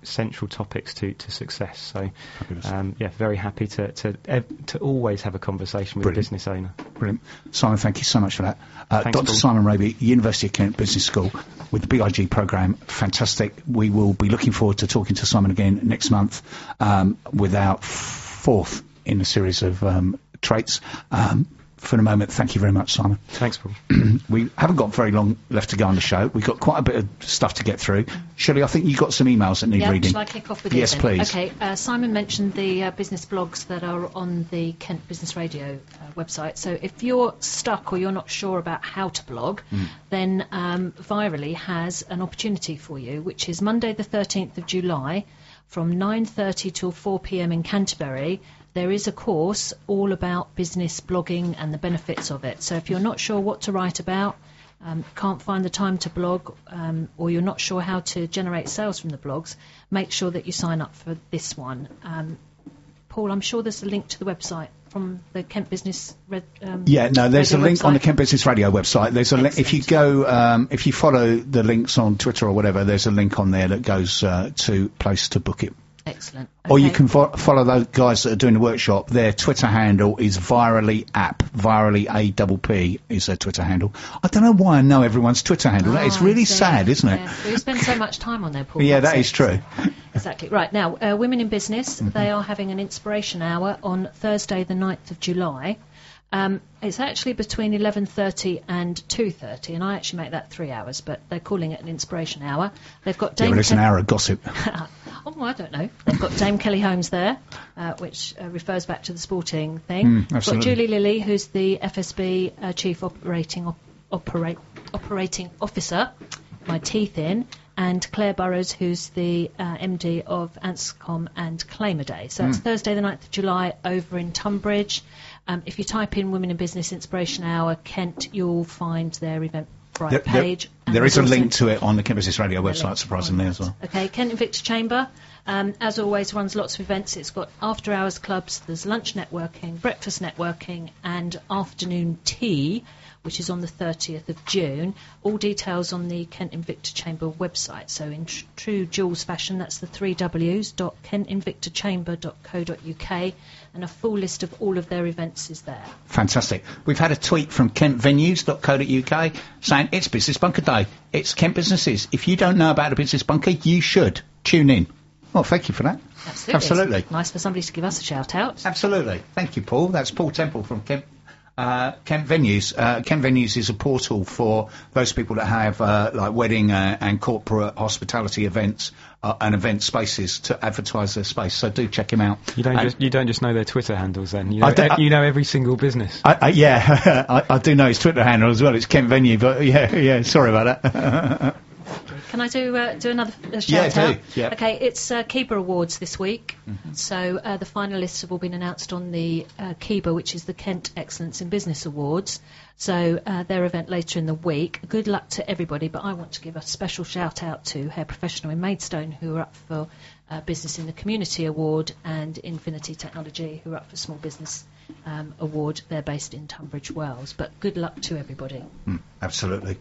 central topics to, to success. So, um, yeah, very happy to to, ev- to always have a conversation with Brilliant. a business owner. Brilliant. Simon, thank you so much for that. Uh, Thanks, Doctor Paul. Simon Raby, University of Kent Business School with the B I G programme. Fantastic. We will be looking forward to talking to Simon again next month um, with our fourth in a series of um, traits. Um, for the moment, thank you very much, Simon. Thanks, Paul. We haven't got very long left to go on the show. We've got quite a bit of stuff to get through. Shirley, I think you got some emails that need Yeah, reading. shall I kick off with Yes, these then? please. Okay, uh, Simon mentioned the uh, business blogs that are on the Kent Business Radio uh, website. So if you're stuck or you're not sure about how to blog, Mm. then um, Virally has an opportunity for you, which is Monday the thirteenth of July from nine thirty till four p.m. in Canterbury. There is a course all about business blogging and the benefits of it. So if you're not sure what to write about, um, can't find the time to blog, um, or you're not sure how to generate sales from the blogs, make sure that you sign up for this one. Um, Paul, I'm sure there's a link to the website from the Kent Business Red. Um, Yeah, no, there's a radio link on the website. Kent Business Radio website. There's a link, if you go, um, if you follow the links on Twitter or whatever, there's a link on there that goes uh, to place to book it. Excellent. Or you Okay. can fo- follow those guys that are doing the workshop. Their Twitter handle is Virally App. Virally A P P is their Twitter handle. I don't know why I know everyone's Twitter handle. That is Oh, I really see. sad, isn't it? Yeah. We spend so much time on there, Paul. Yeah, that's that it. is true. Exactly. Right, now, uh, Women in Business, Mm-hmm. they are having an inspiration hour on Thursday the ninth of July. Um, it's actually between eleven thirty and two thirty, and I actually make that three hours, but they're calling it an inspiration hour. They've got Yeah, Dame well, it's an Ke- hour of gossip. Oh, I don't know. They've got Dame Kelly Holmes there, uh, which uh, refers back to the sporting thing. Mm, We've got absolutely. Julie Lilly, who's the F S B uh, Chief Operating op- operate, Operating Officer, my teeth in, and Claire Burrows, who's the uh, M D of Anscom and Claimer So it's Mm. Thursday the ninth of July over in Tunbridge. Um, if you type in Women in Business Inspiration Hour Kent, you'll find their Eventbrite There- there- page. and there is a there's also- link to it on the Kent Business Radio Yeah, website, link surprisingly, as well. Okay, Kent Invicta Chamber, um, as always, runs lots of events. It's got after-hours clubs, there's lunch networking, breakfast networking, and afternoon tea, which is on the thirtieth of June. All details on the Kent Invicta Chamber website. So in tr- true Jules fashion, that's the three W's dot kent invicta chamber dot co dot uk, and a full list of all of their events is there. Fantastic. We've had a tweet from kent venues dot co dot uk saying it's Business Bunker Day. It's Kent Businesses. If you don't know about the Business Bunker, you should tune in. Well, thank you for that. Absolutely. Absolutely. It's nice for somebody to give us a shout out. Absolutely. Thank you, Paul. That's Paul Temple from Kent. Uh, Kent Venues. Uh, Kent Venues is a portal for those people that have uh, like wedding uh, and corporate hospitality events uh, and event spaces to advertise their space. So do check him out. You don't And- just you don't just know their Twitter handles then. You I know, don't- e- you know every single business. I, I, yeah, I, I do know his Twitter handle as well. It's Kent Venue, but yeah, yeah. Sorry about that. Can I do uh, do another uh, Yeah, shout do, out? yeah. Okay, it's uh, Kiba Awards this week. So uh, the finalists have all been announced on the uh, Kiba, which is the Kent Excellence in Business Awards. So uh, their event later in the week. Good luck to everybody, but I want to give a special shout out to Hair Professional in Maidstone, who are up for uh, Business in the Community Award, and Infinity Technology, who are up for Small Business um, Award. They're based in Tunbridge Wells. But good luck to everybody. Mm, absolutely.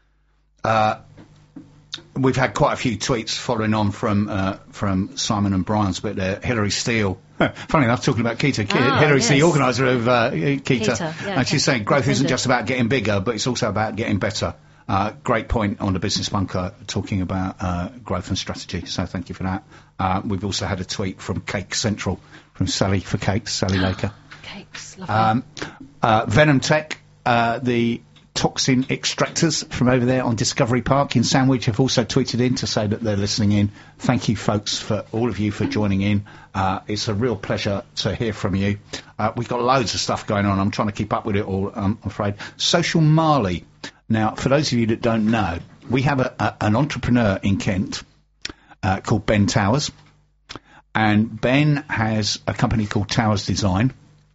Uh, we've had quite a few tweets following on from uh, from Simon and Brian's, but uh, Hilary Steele, funny enough, talking about Keita, Ki- Ah, Hilary yes. Steele, organiser of uh, Keita, Keita, yeah, and she's okay. saying growth isn't Attended. just about getting bigger, but it's also about getting better. Uh, great point on the Business Bunker, talking about uh, growth and strategy, so thank you for that. Uh, we've also had a tweet from Cake Central, from Sally for Cakes, Sally Laker. Cakes, lovely. Um, uh, Venom Tech, uh, the toxin extractors from over there on Discovery Park in Sandwich, have also tweeted in to say that they're listening in. Thank you, folks, for all of you for joining in. Uh, it's a real pleasure to hear from you. Uh, we've got loads of stuff going on. I'm trying to keep up with it all, I'm afraid. Social Marley. Now, for those of you that don't know, we have a, a, an entrepreneur in Kent uh, called Ben Towers. And Ben has a company called Towers Design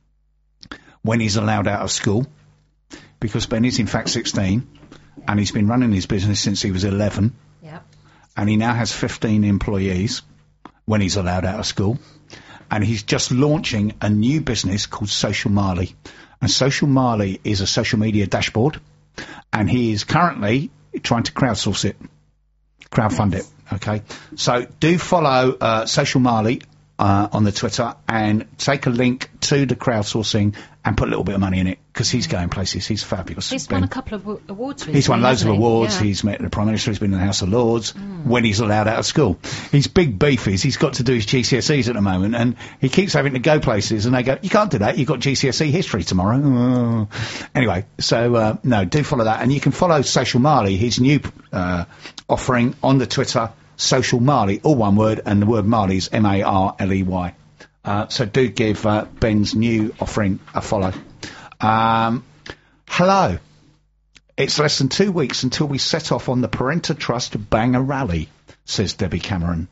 when he's allowed out of school, because Ben is in fact sixteen and he's been running his business since he was eleven. Yep. And he now has fifteen employees when he's allowed out of school. And he's just launching a new business called Social Marley. And Social Marley is a social media dashboard, and he is currently trying to crowdsource it, crowdfund it. Okay, so do follow uh, Social Marley uh, on the Twitter and take a link to the crowdsourcing and put a little bit of money in it because he's going places. He's fabulous. He's Ben. won a couple of w- awards recently. He's won loads of hasn't he? awards. Yeah. He's met the Prime Minister. He's been in the House of Lords when he's allowed out of school. His big beef is he's got to do his G C S Es at the moment, and he keeps having to go places, and they go, "You can't do that. You've got G C S E history tomorrow." Oh. Anyway, so uh, no, do follow that, and you can follow Social Marley, his new uh, offering on the Twitter, Social Marley, all one word, and the word Marley is M A R L E Y. Uh, so do give uh, Ben's new offering a follow. Um, hello. It's less than two weeks until we set off on the Parenta Trust Banger Rally, says Debbie Cameron.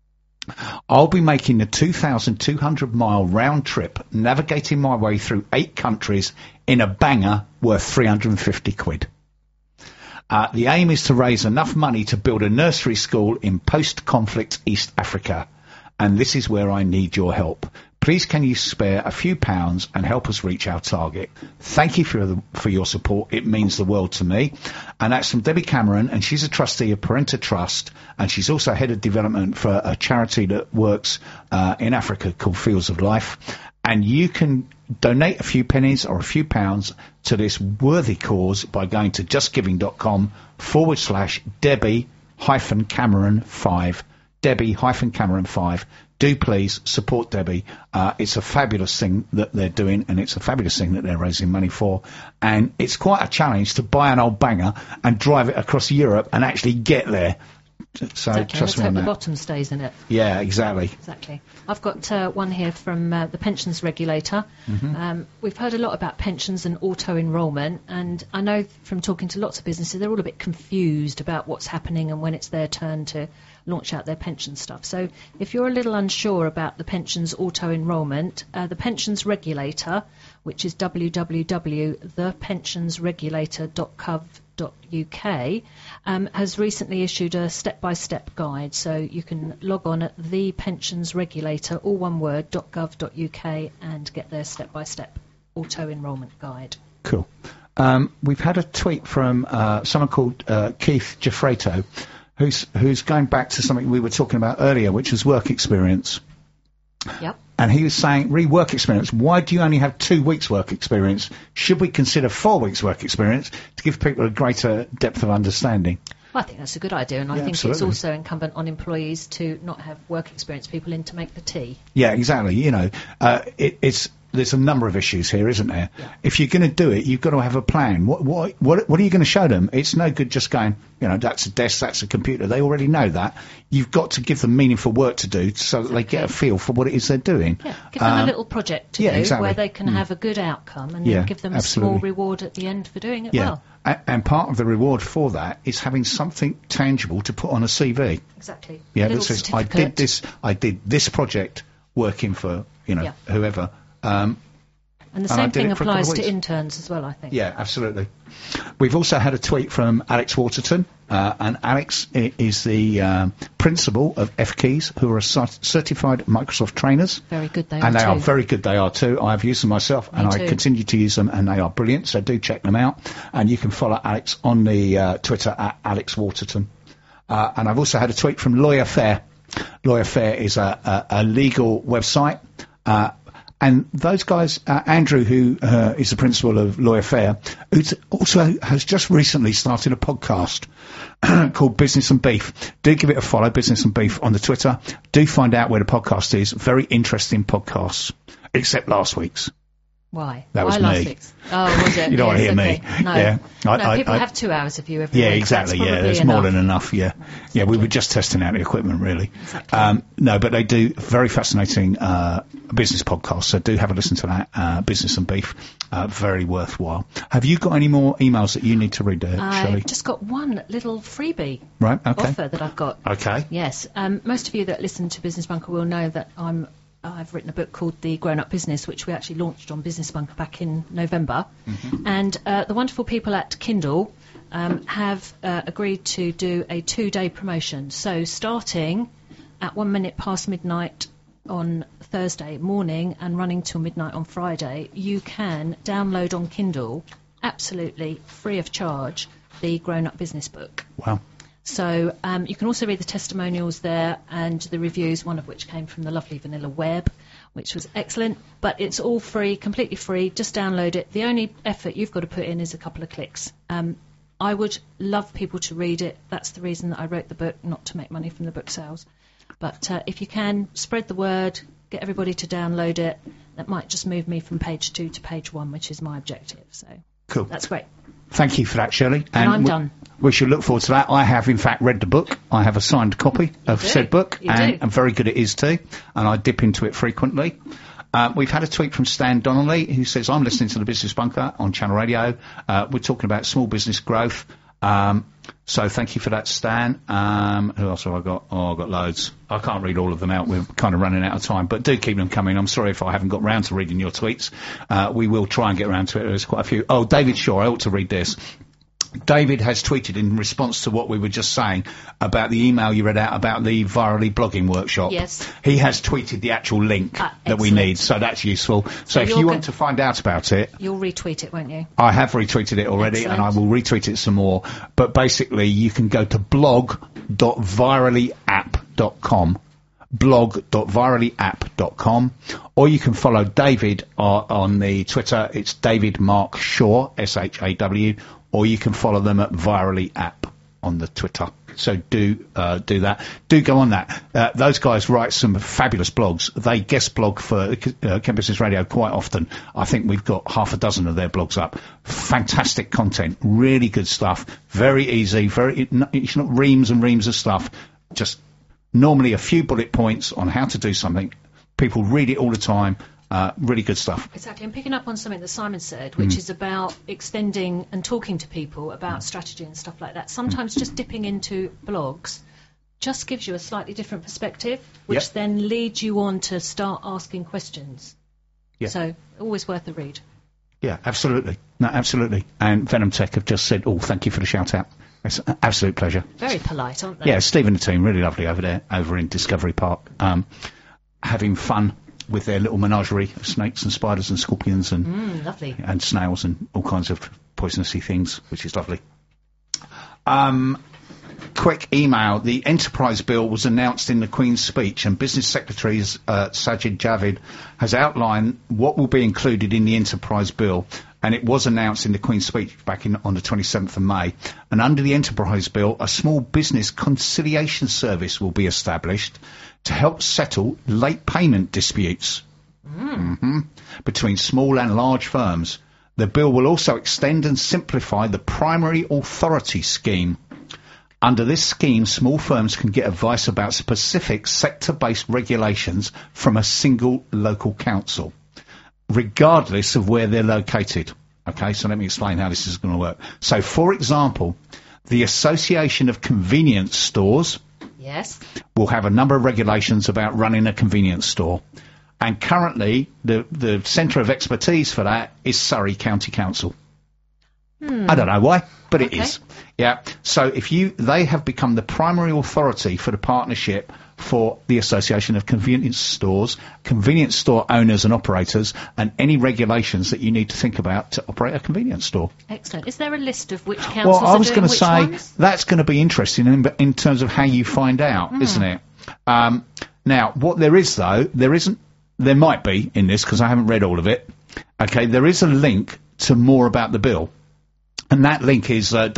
I'll be making the two thousand two hundred mile round trip, navigating my way through eight countries in a banger worth three hundred fifty quid. Uh, the aim is to raise enough money to build a nursery school in post-conflict East Africa, and this is where I need your help. Please can you spare a few pounds and help us reach our target? Thank you for the, for your support. It means the world to me. And that's from Debbie Cameron, and she's a trustee of Parenta Trust, and she's also head of development for a charity that works uh, in Africa called Fields of Life. And you can donate a few pennies or a few pounds to this worthy cause by going to justgiving.com forward slash Debbie hyphen Cameron five. Debbie hyphen Cameron five. Do please support Debbie. Uh, it's a fabulous thing that they're doing, and it's a fabulous thing that they're raising money for. And it's quite a challenge to buy an old banger and drive it across Europe and actually get there. So Exactly. trust Let's me hope on the that. bottom stays in it. Yeah, exactly. Exactly. I've got uh, one here from uh, the pensions regulator. Mhm. Um, we've heard a lot about pensions and auto-enrolment, and I know from talking to lots of businesses, they're all a bit confused about what's happening and when it's their turn to launch out their pension stuff. So if you're a little unsure about the pensions auto-enrolment, uh, the pensions regulator, which is w w w dot the pensions regulator dot gov dot u k, um, has recently issued a step-by-step guide, so you can log on at the pensions regulator, all one word, .gov dot u k, and get their step-by-step auto-enrolment guide. Cool. Um, we've had a tweet from uh, someone called uh, Keith Giffreto, who's who's going back to something we were talking about earlier, which was work experience. Yep. And he was saying, re-work experience, why do you only have two weeks' work experience? Should we consider four weeks' work experience to give people a greater depth of understanding? Well, I think that's a good idea, and I Yeah, think it's absolutely. also incumbent on employees to not have work experience people in to make the tea. Yeah, exactly. You know, uh, it, it's there's a number of issues here, isn't there? Yeah. If you're going to do it, you've got to have a plan. What what what, what are you going to show them? It's no good just going, you know, that's a desk, that's a computer. They already know that. You've got to give them meaningful work to do so that they get a feel for what it is they're doing. Yeah, give them Um, a little project to yeah, do exactly. where they can Mm. have a good outcome, and Yeah, then give them a absolutely. small reward at the end for doing it Yeah. well. A- and part of the reward for that is having something tangible to put on a C V. Exactly. Yeah, a that little says I certificate. did this. I did this project working for you know Yeah. whoever. Um, And the and I same did thing it for a couple applies of to weeks. interns as well, I think. Yeah, absolutely. We've also had a tweet from Alex Waterton, uh, and Alex i- is the um, principal of F Keys, who are cert- certified Microsoft trainers. Very good they and are they too. are very good. They are too. I've used them myself, Me and too. I continue to use them, and they are brilliant. So do check them out, and you can follow Alex on the uh, Twitter at Alex Waterton. Uh, and I've also had a tweet from Lawyer Fair. Lawyer Fair is a, a, a legal website. Uh, And those guys, uh, Andrew, who uh, is the principal of Lawyer Fair, who also has just recently started a podcast called Business and Beef. Do give it a follow, Business and Beef, on the Twitter. Do find out where the podcast is. Very interesting podcasts, except last week's. Why? That was Why last me. week's? Oh, was it? You don't want to Yes, hear okay. me. No, Yeah. I- no I- people I- have two hours of you every Yeah, week. exactly. That's Yeah, probably there's more enough. than enough. Yeah, yeah. We were just testing out the equipment, really. Um, no, but they do very fascinating uh, business podcasts. So do have a listen to that. Uh, Business and Beef, uh, very worthwhile. Have you got any more emails that you need to read, uh, Shelley? I've just got one little freebie Right. Okay. offer that I've got. Okay. Yes. Um, most of you that listen to Business Bunker will know that I'm. I've written a book called The Grown Up Business, which we actually launched on Business Bunker back in November. Mm-hmm. And uh, the wonderful people at Kindle um, have uh, agreed to do a two-day promotion. So starting at one minute past midnight on Thursday morning and running till midnight on Friday, you can download on Kindle, absolutely free of charge, the Grown Up Business book. Wow. So um, you can also read the testimonials there and the reviews, one of which came from the lovely Vanilla Web, which was excellent. But it's all free, completely free. Just download it. The only effort you've got to put in is a couple of clicks. Um, I would love people to read it. That's the reason that I wrote the book, not to make money from the book sales. But uh, if you can, spread the word, get everybody to download it. That might just move me from page two to page one, which is my objective. So cool. That's great. Thank you for that, Shirley. And, and I'm we, done. We should look forward to that. I have, in fact, read the book. I have a signed copy you of do. said book, You and do. I'm very good at is too, and I dip into it frequently. Uh, we've had a tweet from Stan Donnelly, who says, I'm listening to the Business Bunker on Channel Radio. Uh, we're talking about small business growth. Um, so thank you for that, Stan. Um, who else have I got? Oh, I've got loads. I can't read all of them out. We're kind of running out of time, but do keep them coming. I'm sorry if I haven't got round to reading your tweets. Uh, we will try and get around to it. There's quite a few. Oh, David Shaw, I ought to read this. David has tweeted in response to what we were just saying about the email you read out about the virally blogging workshop. Yes. He has tweeted the actual link Ah, that we excellent. need, so that's useful. So, So if you're you go- want to find out about it, You'll retweet it, won't you? I have retweeted it already, and I will retweet it some more. But basically, you can go to blog dot virally app dot com, blog dot virally app dot com, or you can follow David uh, on the Twitter. It's David Mark Shaw, S H A W, or you can follow them at Virally App on the Twitter. So do uh, do that. Do go on that. Uh, those guys write some fabulous blogs. They guest blog for uh, Kent Business Radio quite often. I think we've got half a dozen of their blogs up. Fantastic content, really good stuff. Very easy. Very it, it's not reams and reams of stuff. Just normally a few bullet points on how to do something. People read it all the time. Uh, really good stuff. Exactly. I'm picking up on something that Simon said, which Mm. is about extending and talking to people about strategy and stuff like that. Sometimes just dipping into blogs just gives you a slightly different perspective, which Yep. then leads you on to start asking questions. Yeah. So, always worth a read. Yeah, absolutely. No, absolutely. And Venom Tech have just said, oh, thank you for the shout out. It's an absolute pleasure. Very polite, aren't they? Yeah, Steve and the team, really lovely over there, over in Discovery Park. Um, having fun with their little menagerie of snakes and spiders and scorpions and Mm, lovely. and snails and all kinds of poisonousy things, which is lovely. Um, quick email. The Enterprise Bill was announced in the Queen's speech, and Business Secretary uh, Sajid Javid has outlined what will be included in the Enterprise Bill, and it was announced in the Queen's speech back in on the twenty-seventh of May. And under the Enterprise Bill, a small business conciliation service will be established to help settle late payment disputes hmm between small and large firms. The bill will also extend and simplify the primary authority scheme. Under this scheme, small firms can get advice about specific sector-based regulations from a single local council, regardless of where they're located. Okay, so let me explain how this is going to work. So, for example, the Association of Convenience Stores Yes. will have a number of regulations about running a convenience store. And currently, the, the centre of expertise for that is Surrey County Council. Hmm. I don't know why, but it Okay. is. Yeah. So if you, they have become the primary authority for the partnership for the Association of Convenience Stores, convenience store owners and operators, and any regulations that you need to think about to operate a convenience store. Excellent. Is there a list of which councils Well, I are was doing going to which say ones? that's going to be interesting in, in terms of how you find out, Hmm. isn't it? Um, now, what there is though, there isn't. There might be in this because I haven't read all of it. Okay, there is a link to more about the bill, and that link is uh,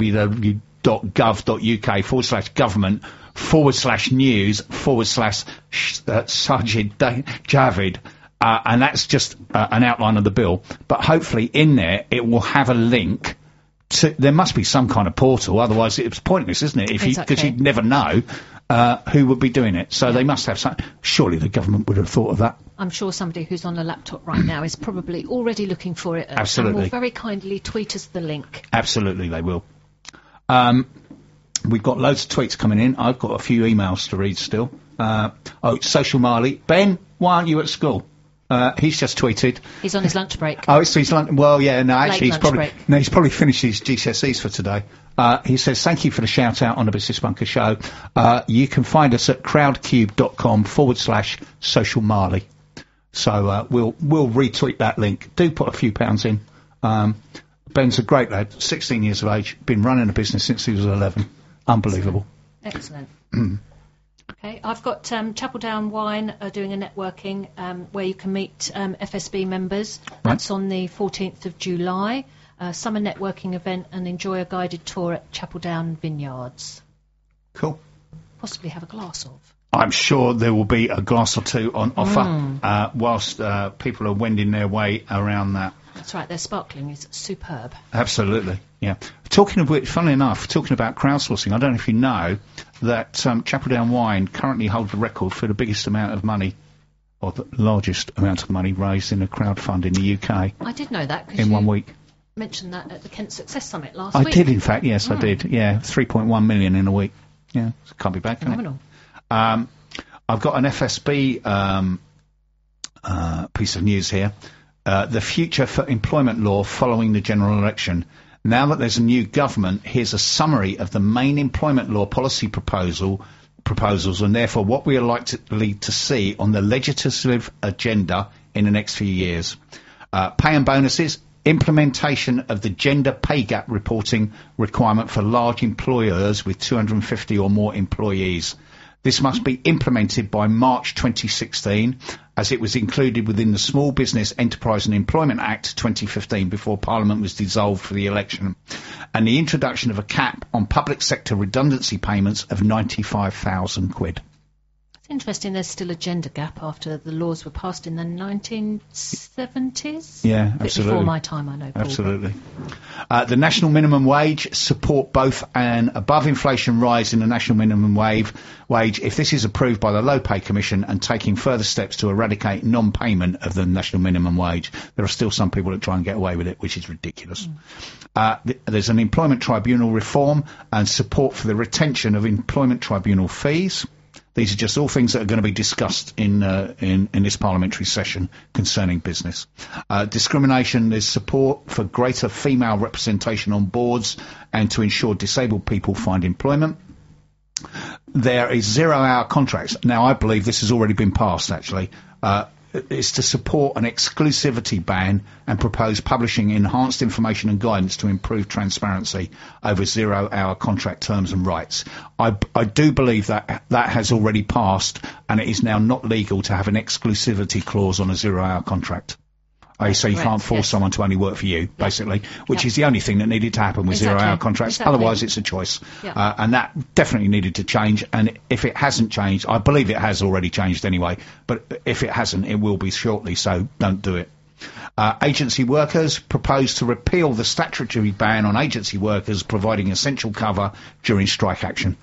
www.gov.uk forward slash government forward slash news forward slash sh- uh, Sajid Da- Javid. Uh, and that's just uh, an outline of the bill. But hopefully in there it will have a link to, there must be some kind of portal, otherwise it's pointless, isn't it? If you, because Exactly. you'd never know uh, who would be doing it. So they must have some. Surely the government would have thought of that. I'm sure somebody who's on a laptop right now is probably already looking for it. uh, Absolutely. And will very kindly tweet us the link. Absolutely, they will. Um, we've got loads of tweets coming in. I've got a few emails to read still. Uh, oh, Social Marley. Ben, why aren't you at school? Uh, he's just tweeted. He's on his lunch break. Oh, it's his lunch. Well, yeah, no, Late actually, he's lunch probably break. no, he's probably finished his G C S Es for today. Uh, he says, "Thank you for the shout out on the Business Bunker show. Uh, you can find us at crowdcube.com forward slash social Marley. So uh, we'll we'll retweet that link. Do put a few pounds in. Um, Ben's a great lad, sixteen years of age, been running a business since he was eleven. Unbelievable. Excellent. Okay, I've got um, Chapel Down Wine uh, doing a networking um, where you can meet um, F S B members. Right. That's on the fourteenth of July. Uh, summer networking event, and enjoy a guided tour at Chapel Down Vineyards. Cool. Possibly have a glass of. I'm sure there will be a glass or two on offer Mm. uh, whilst uh, people are wending their way around that. That's right, their sparkling is superb. Absolutely, yeah. Talking of which, funnily enough, talking about crowdsourcing, I don't know if you know that um, Chapel Down Wine currently holds the record for the biggest amount of money, or the largest amount of money raised in a crowdfund in the U K I did know that because in you one week. mentioned that at the Kent Success Summit last I week. did, in fact, yes, I Mm. did. Yeah, three point one million in a week. Yeah, can't be bad, can it? Phenomenal. Um, I've got an F S B um, uh, piece of news here. Uh, the future for employment law following the general election. Now that there's a new government, here's a summary of the main employment law policy proposal proposals, and therefore what we are likely to see on the legislative agenda in the next few years. Uh, pay and bonuses, implementation of the gender pay gap reporting requirement for large employers with two hundred fifty or more employees. This must be implemented by March twenty sixteen, as it was included within the Small Business Enterprise and Employment Act twenty fifteen before Parliament was dissolved for the election, and the introduction of a cap on public sector redundancy payments of ninety-five thousand quid. It's interesting there's still a gender gap after the laws were passed in the nineteen seventies. Yeah, A bit absolutely. before my time, I know, Paul. Absolutely. Uh, the national minimum wage support both an above inflation rise in the national minimum wage, wage if this is approved by the Low Pay Commission and taking further steps to eradicate non-payment of the national minimum wage. There are still some people that try and get away with it, which is ridiculous. Mm. Uh, th- there's an employment tribunal reform and support for the retention of employment tribunal fees. These are just all things that are going to be discussed in uh, in, in this parliamentary session concerning business. Uh, discrimination, there's support for greater female representation on boards and to ensure disabled people find employment. There is zero-hour contracts. Now, I believe this has already been passed, actually. Uh, it's to support an exclusivity ban and propose publishing enhanced information and guidance to improve transparency over zero-hour contract terms and rights. I, I do believe that that has already passed, and it is now not legal to have an exclusivity clause on a zero-hour contract. Uh, so you Correct, can't force yes. someone to only work for you, basically, which Yep. is the only thing that needed to happen with Exactly, zero-hour contracts. exactly. Otherwise, it's a choice. Yep. Uh, and that definitely needed to change. And if it hasn't changed, I believe it has already changed anyway, but if it hasn't, it will be shortly, so don't do it. Uh, agency workers propose to repeal the statutory ban on agency workers providing essential cover during strike action.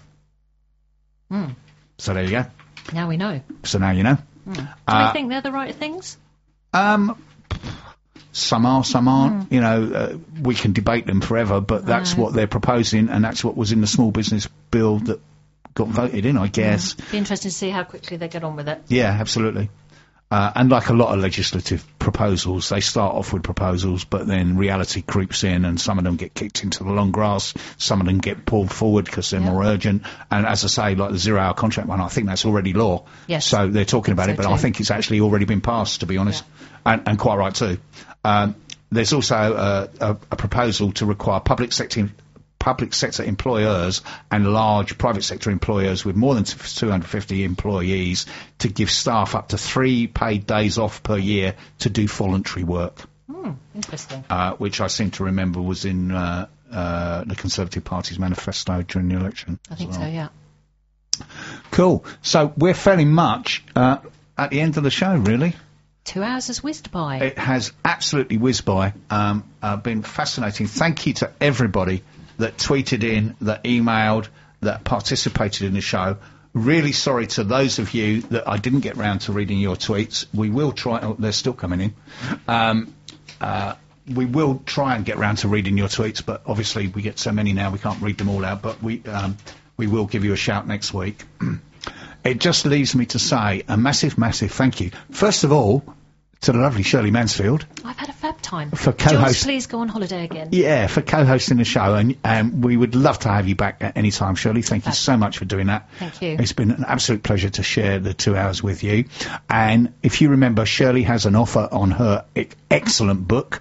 Mm. So there you go. Now we know. So now you know. Mm. Do Uh, we think they're the right things? Um, some are, some aren't. Mm. You know, uh, we can debate them forever, but that's No. what they're proposing, and that's what was in the small business bill that got voted in, I guess. Be interesting to see how quickly they get on with it. Yeah, absolutely. Uh, and like a lot of legislative proposals, they start off with proposals, but then reality creeps in, and some of them get kicked into the long grass. Some of them get pulled forward because they're Yeah. more urgent. And as I say, like the zero-hour contract one, I think that's already law. Yes. So they're talking about So it, but too. I think it's actually already been passed, to be honest, and, and quite right too. Um, there's also uh, a, a proposal to require public sector public sector employers and large private sector employers with more than two hundred fifty employees to give staff up to three paid days off per year to do voluntary work, Mm, interesting. uh, which I seem to remember was in uh, uh, the Conservative Party's manifesto during the election. I think as so, well. yeah. Cool. So we're fairly much uh, at the end of the show, really. Two hours has whizzed by. It has absolutely whizzed by. Um, uh, been fascinating. Thank you to everybody that tweeted in, that emailed, that participated in the show. Really sorry to those of you that I didn't get round to reading your tweets. We will try. Oh, they're still coming in. Um, uh, we will try and get round to reading your tweets, but obviously we get so many now we can't read them all out. But we um, we will give you a shout next week. It just leaves me to say a massive, massive thank you. First of all, to the lovely Shirley Mansfield. I've had a fab time. For co-host- Jules, please go on holiday again. Yeah, for co-hosting the show, and um, we would love to have you back at any time, Shirley. Thank you so much for doing that. Thank you. It's been an absolute pleasure to share the two hours with you. And if you remember, Shirley has an offer on her e- excellent book,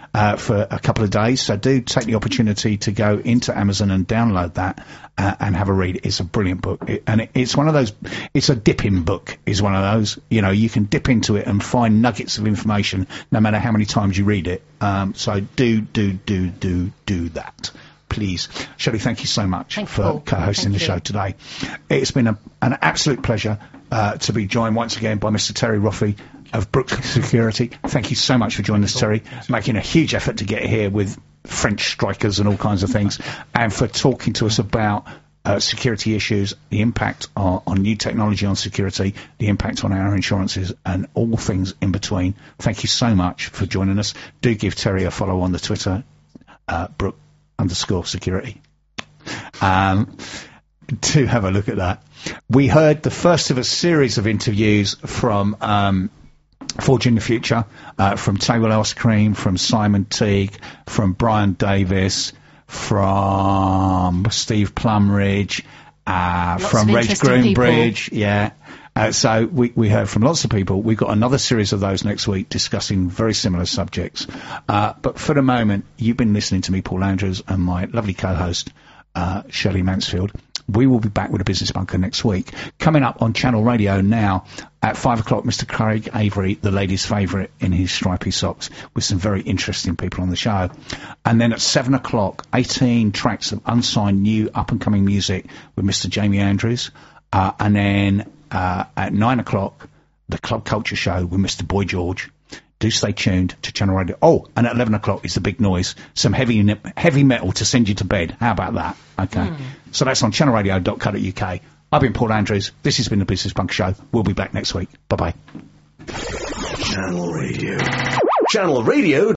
uh, for a couple of days. So do take the opportunity to go into Amazon and download that uh, and have a read. It's a brilliant book, it, and it, it's one of those. It's a dipping book. Is one of those. You know, you can dip into it and find nuggets of information, no matter how many times you read it. Um, so do do do do do that. Please. Shelley, thank you so much thank for you, co-hosting thank the you. show today. It's been a, an absolute pleasure uh, to be joined once again by Mister Terry Roffey of Brook Security. Thank you so much for joining us, Terry, making a huge effort to get here with French strikers and all kinds of things, and for talking to us about uh, security issues, the impact on, on new technology on security, the impact on our insurances, and all things in between. Thank you so much for joining us. Do give Terry a follow on the Twitter, uh, Brook underscore security. Um, to have a look at that. We heard the first of a series of interviews from um, Forging the Future, uh, from Table Ice Cream, from Simon Teague, from Brian Davis, from Steve Plumridge, uh, Lots from of Reg interesting Groombridge, yeah. Uh, so we, we heard from lots of people. We've got another series of those next week discussing very similar subjects. Uh, but for the moment, you've been listening to me, Paul Andrews, and my lovely co-host, uh, Shelley Mansfield. We will be back with a Business Bunker next week. Coming up on Channel Radio now at five o'clock, Mister Craig Avery, the ladies' favourite in his stripy socks, with some very interesting people on the show. And then at seven o'clock, eighteen tracks of unsigned new up-and-coming music with Mister Jamie Andrews. Uh, and then uh, at nine o'clock, the Club Culture Show with Mister Boy George. Do stay tuned to Channel Radio. Oh, and at eleven o'clock is the big noise. Some heavy heavy metal to send you to bed. How about that? Okay. Mm. So that's on channel radio dot co dot U K. I've been Paul Andrews. This has been the Business Bunker Show. We'll be back next week. Bye-bye. Channel Radio. Channel Radio.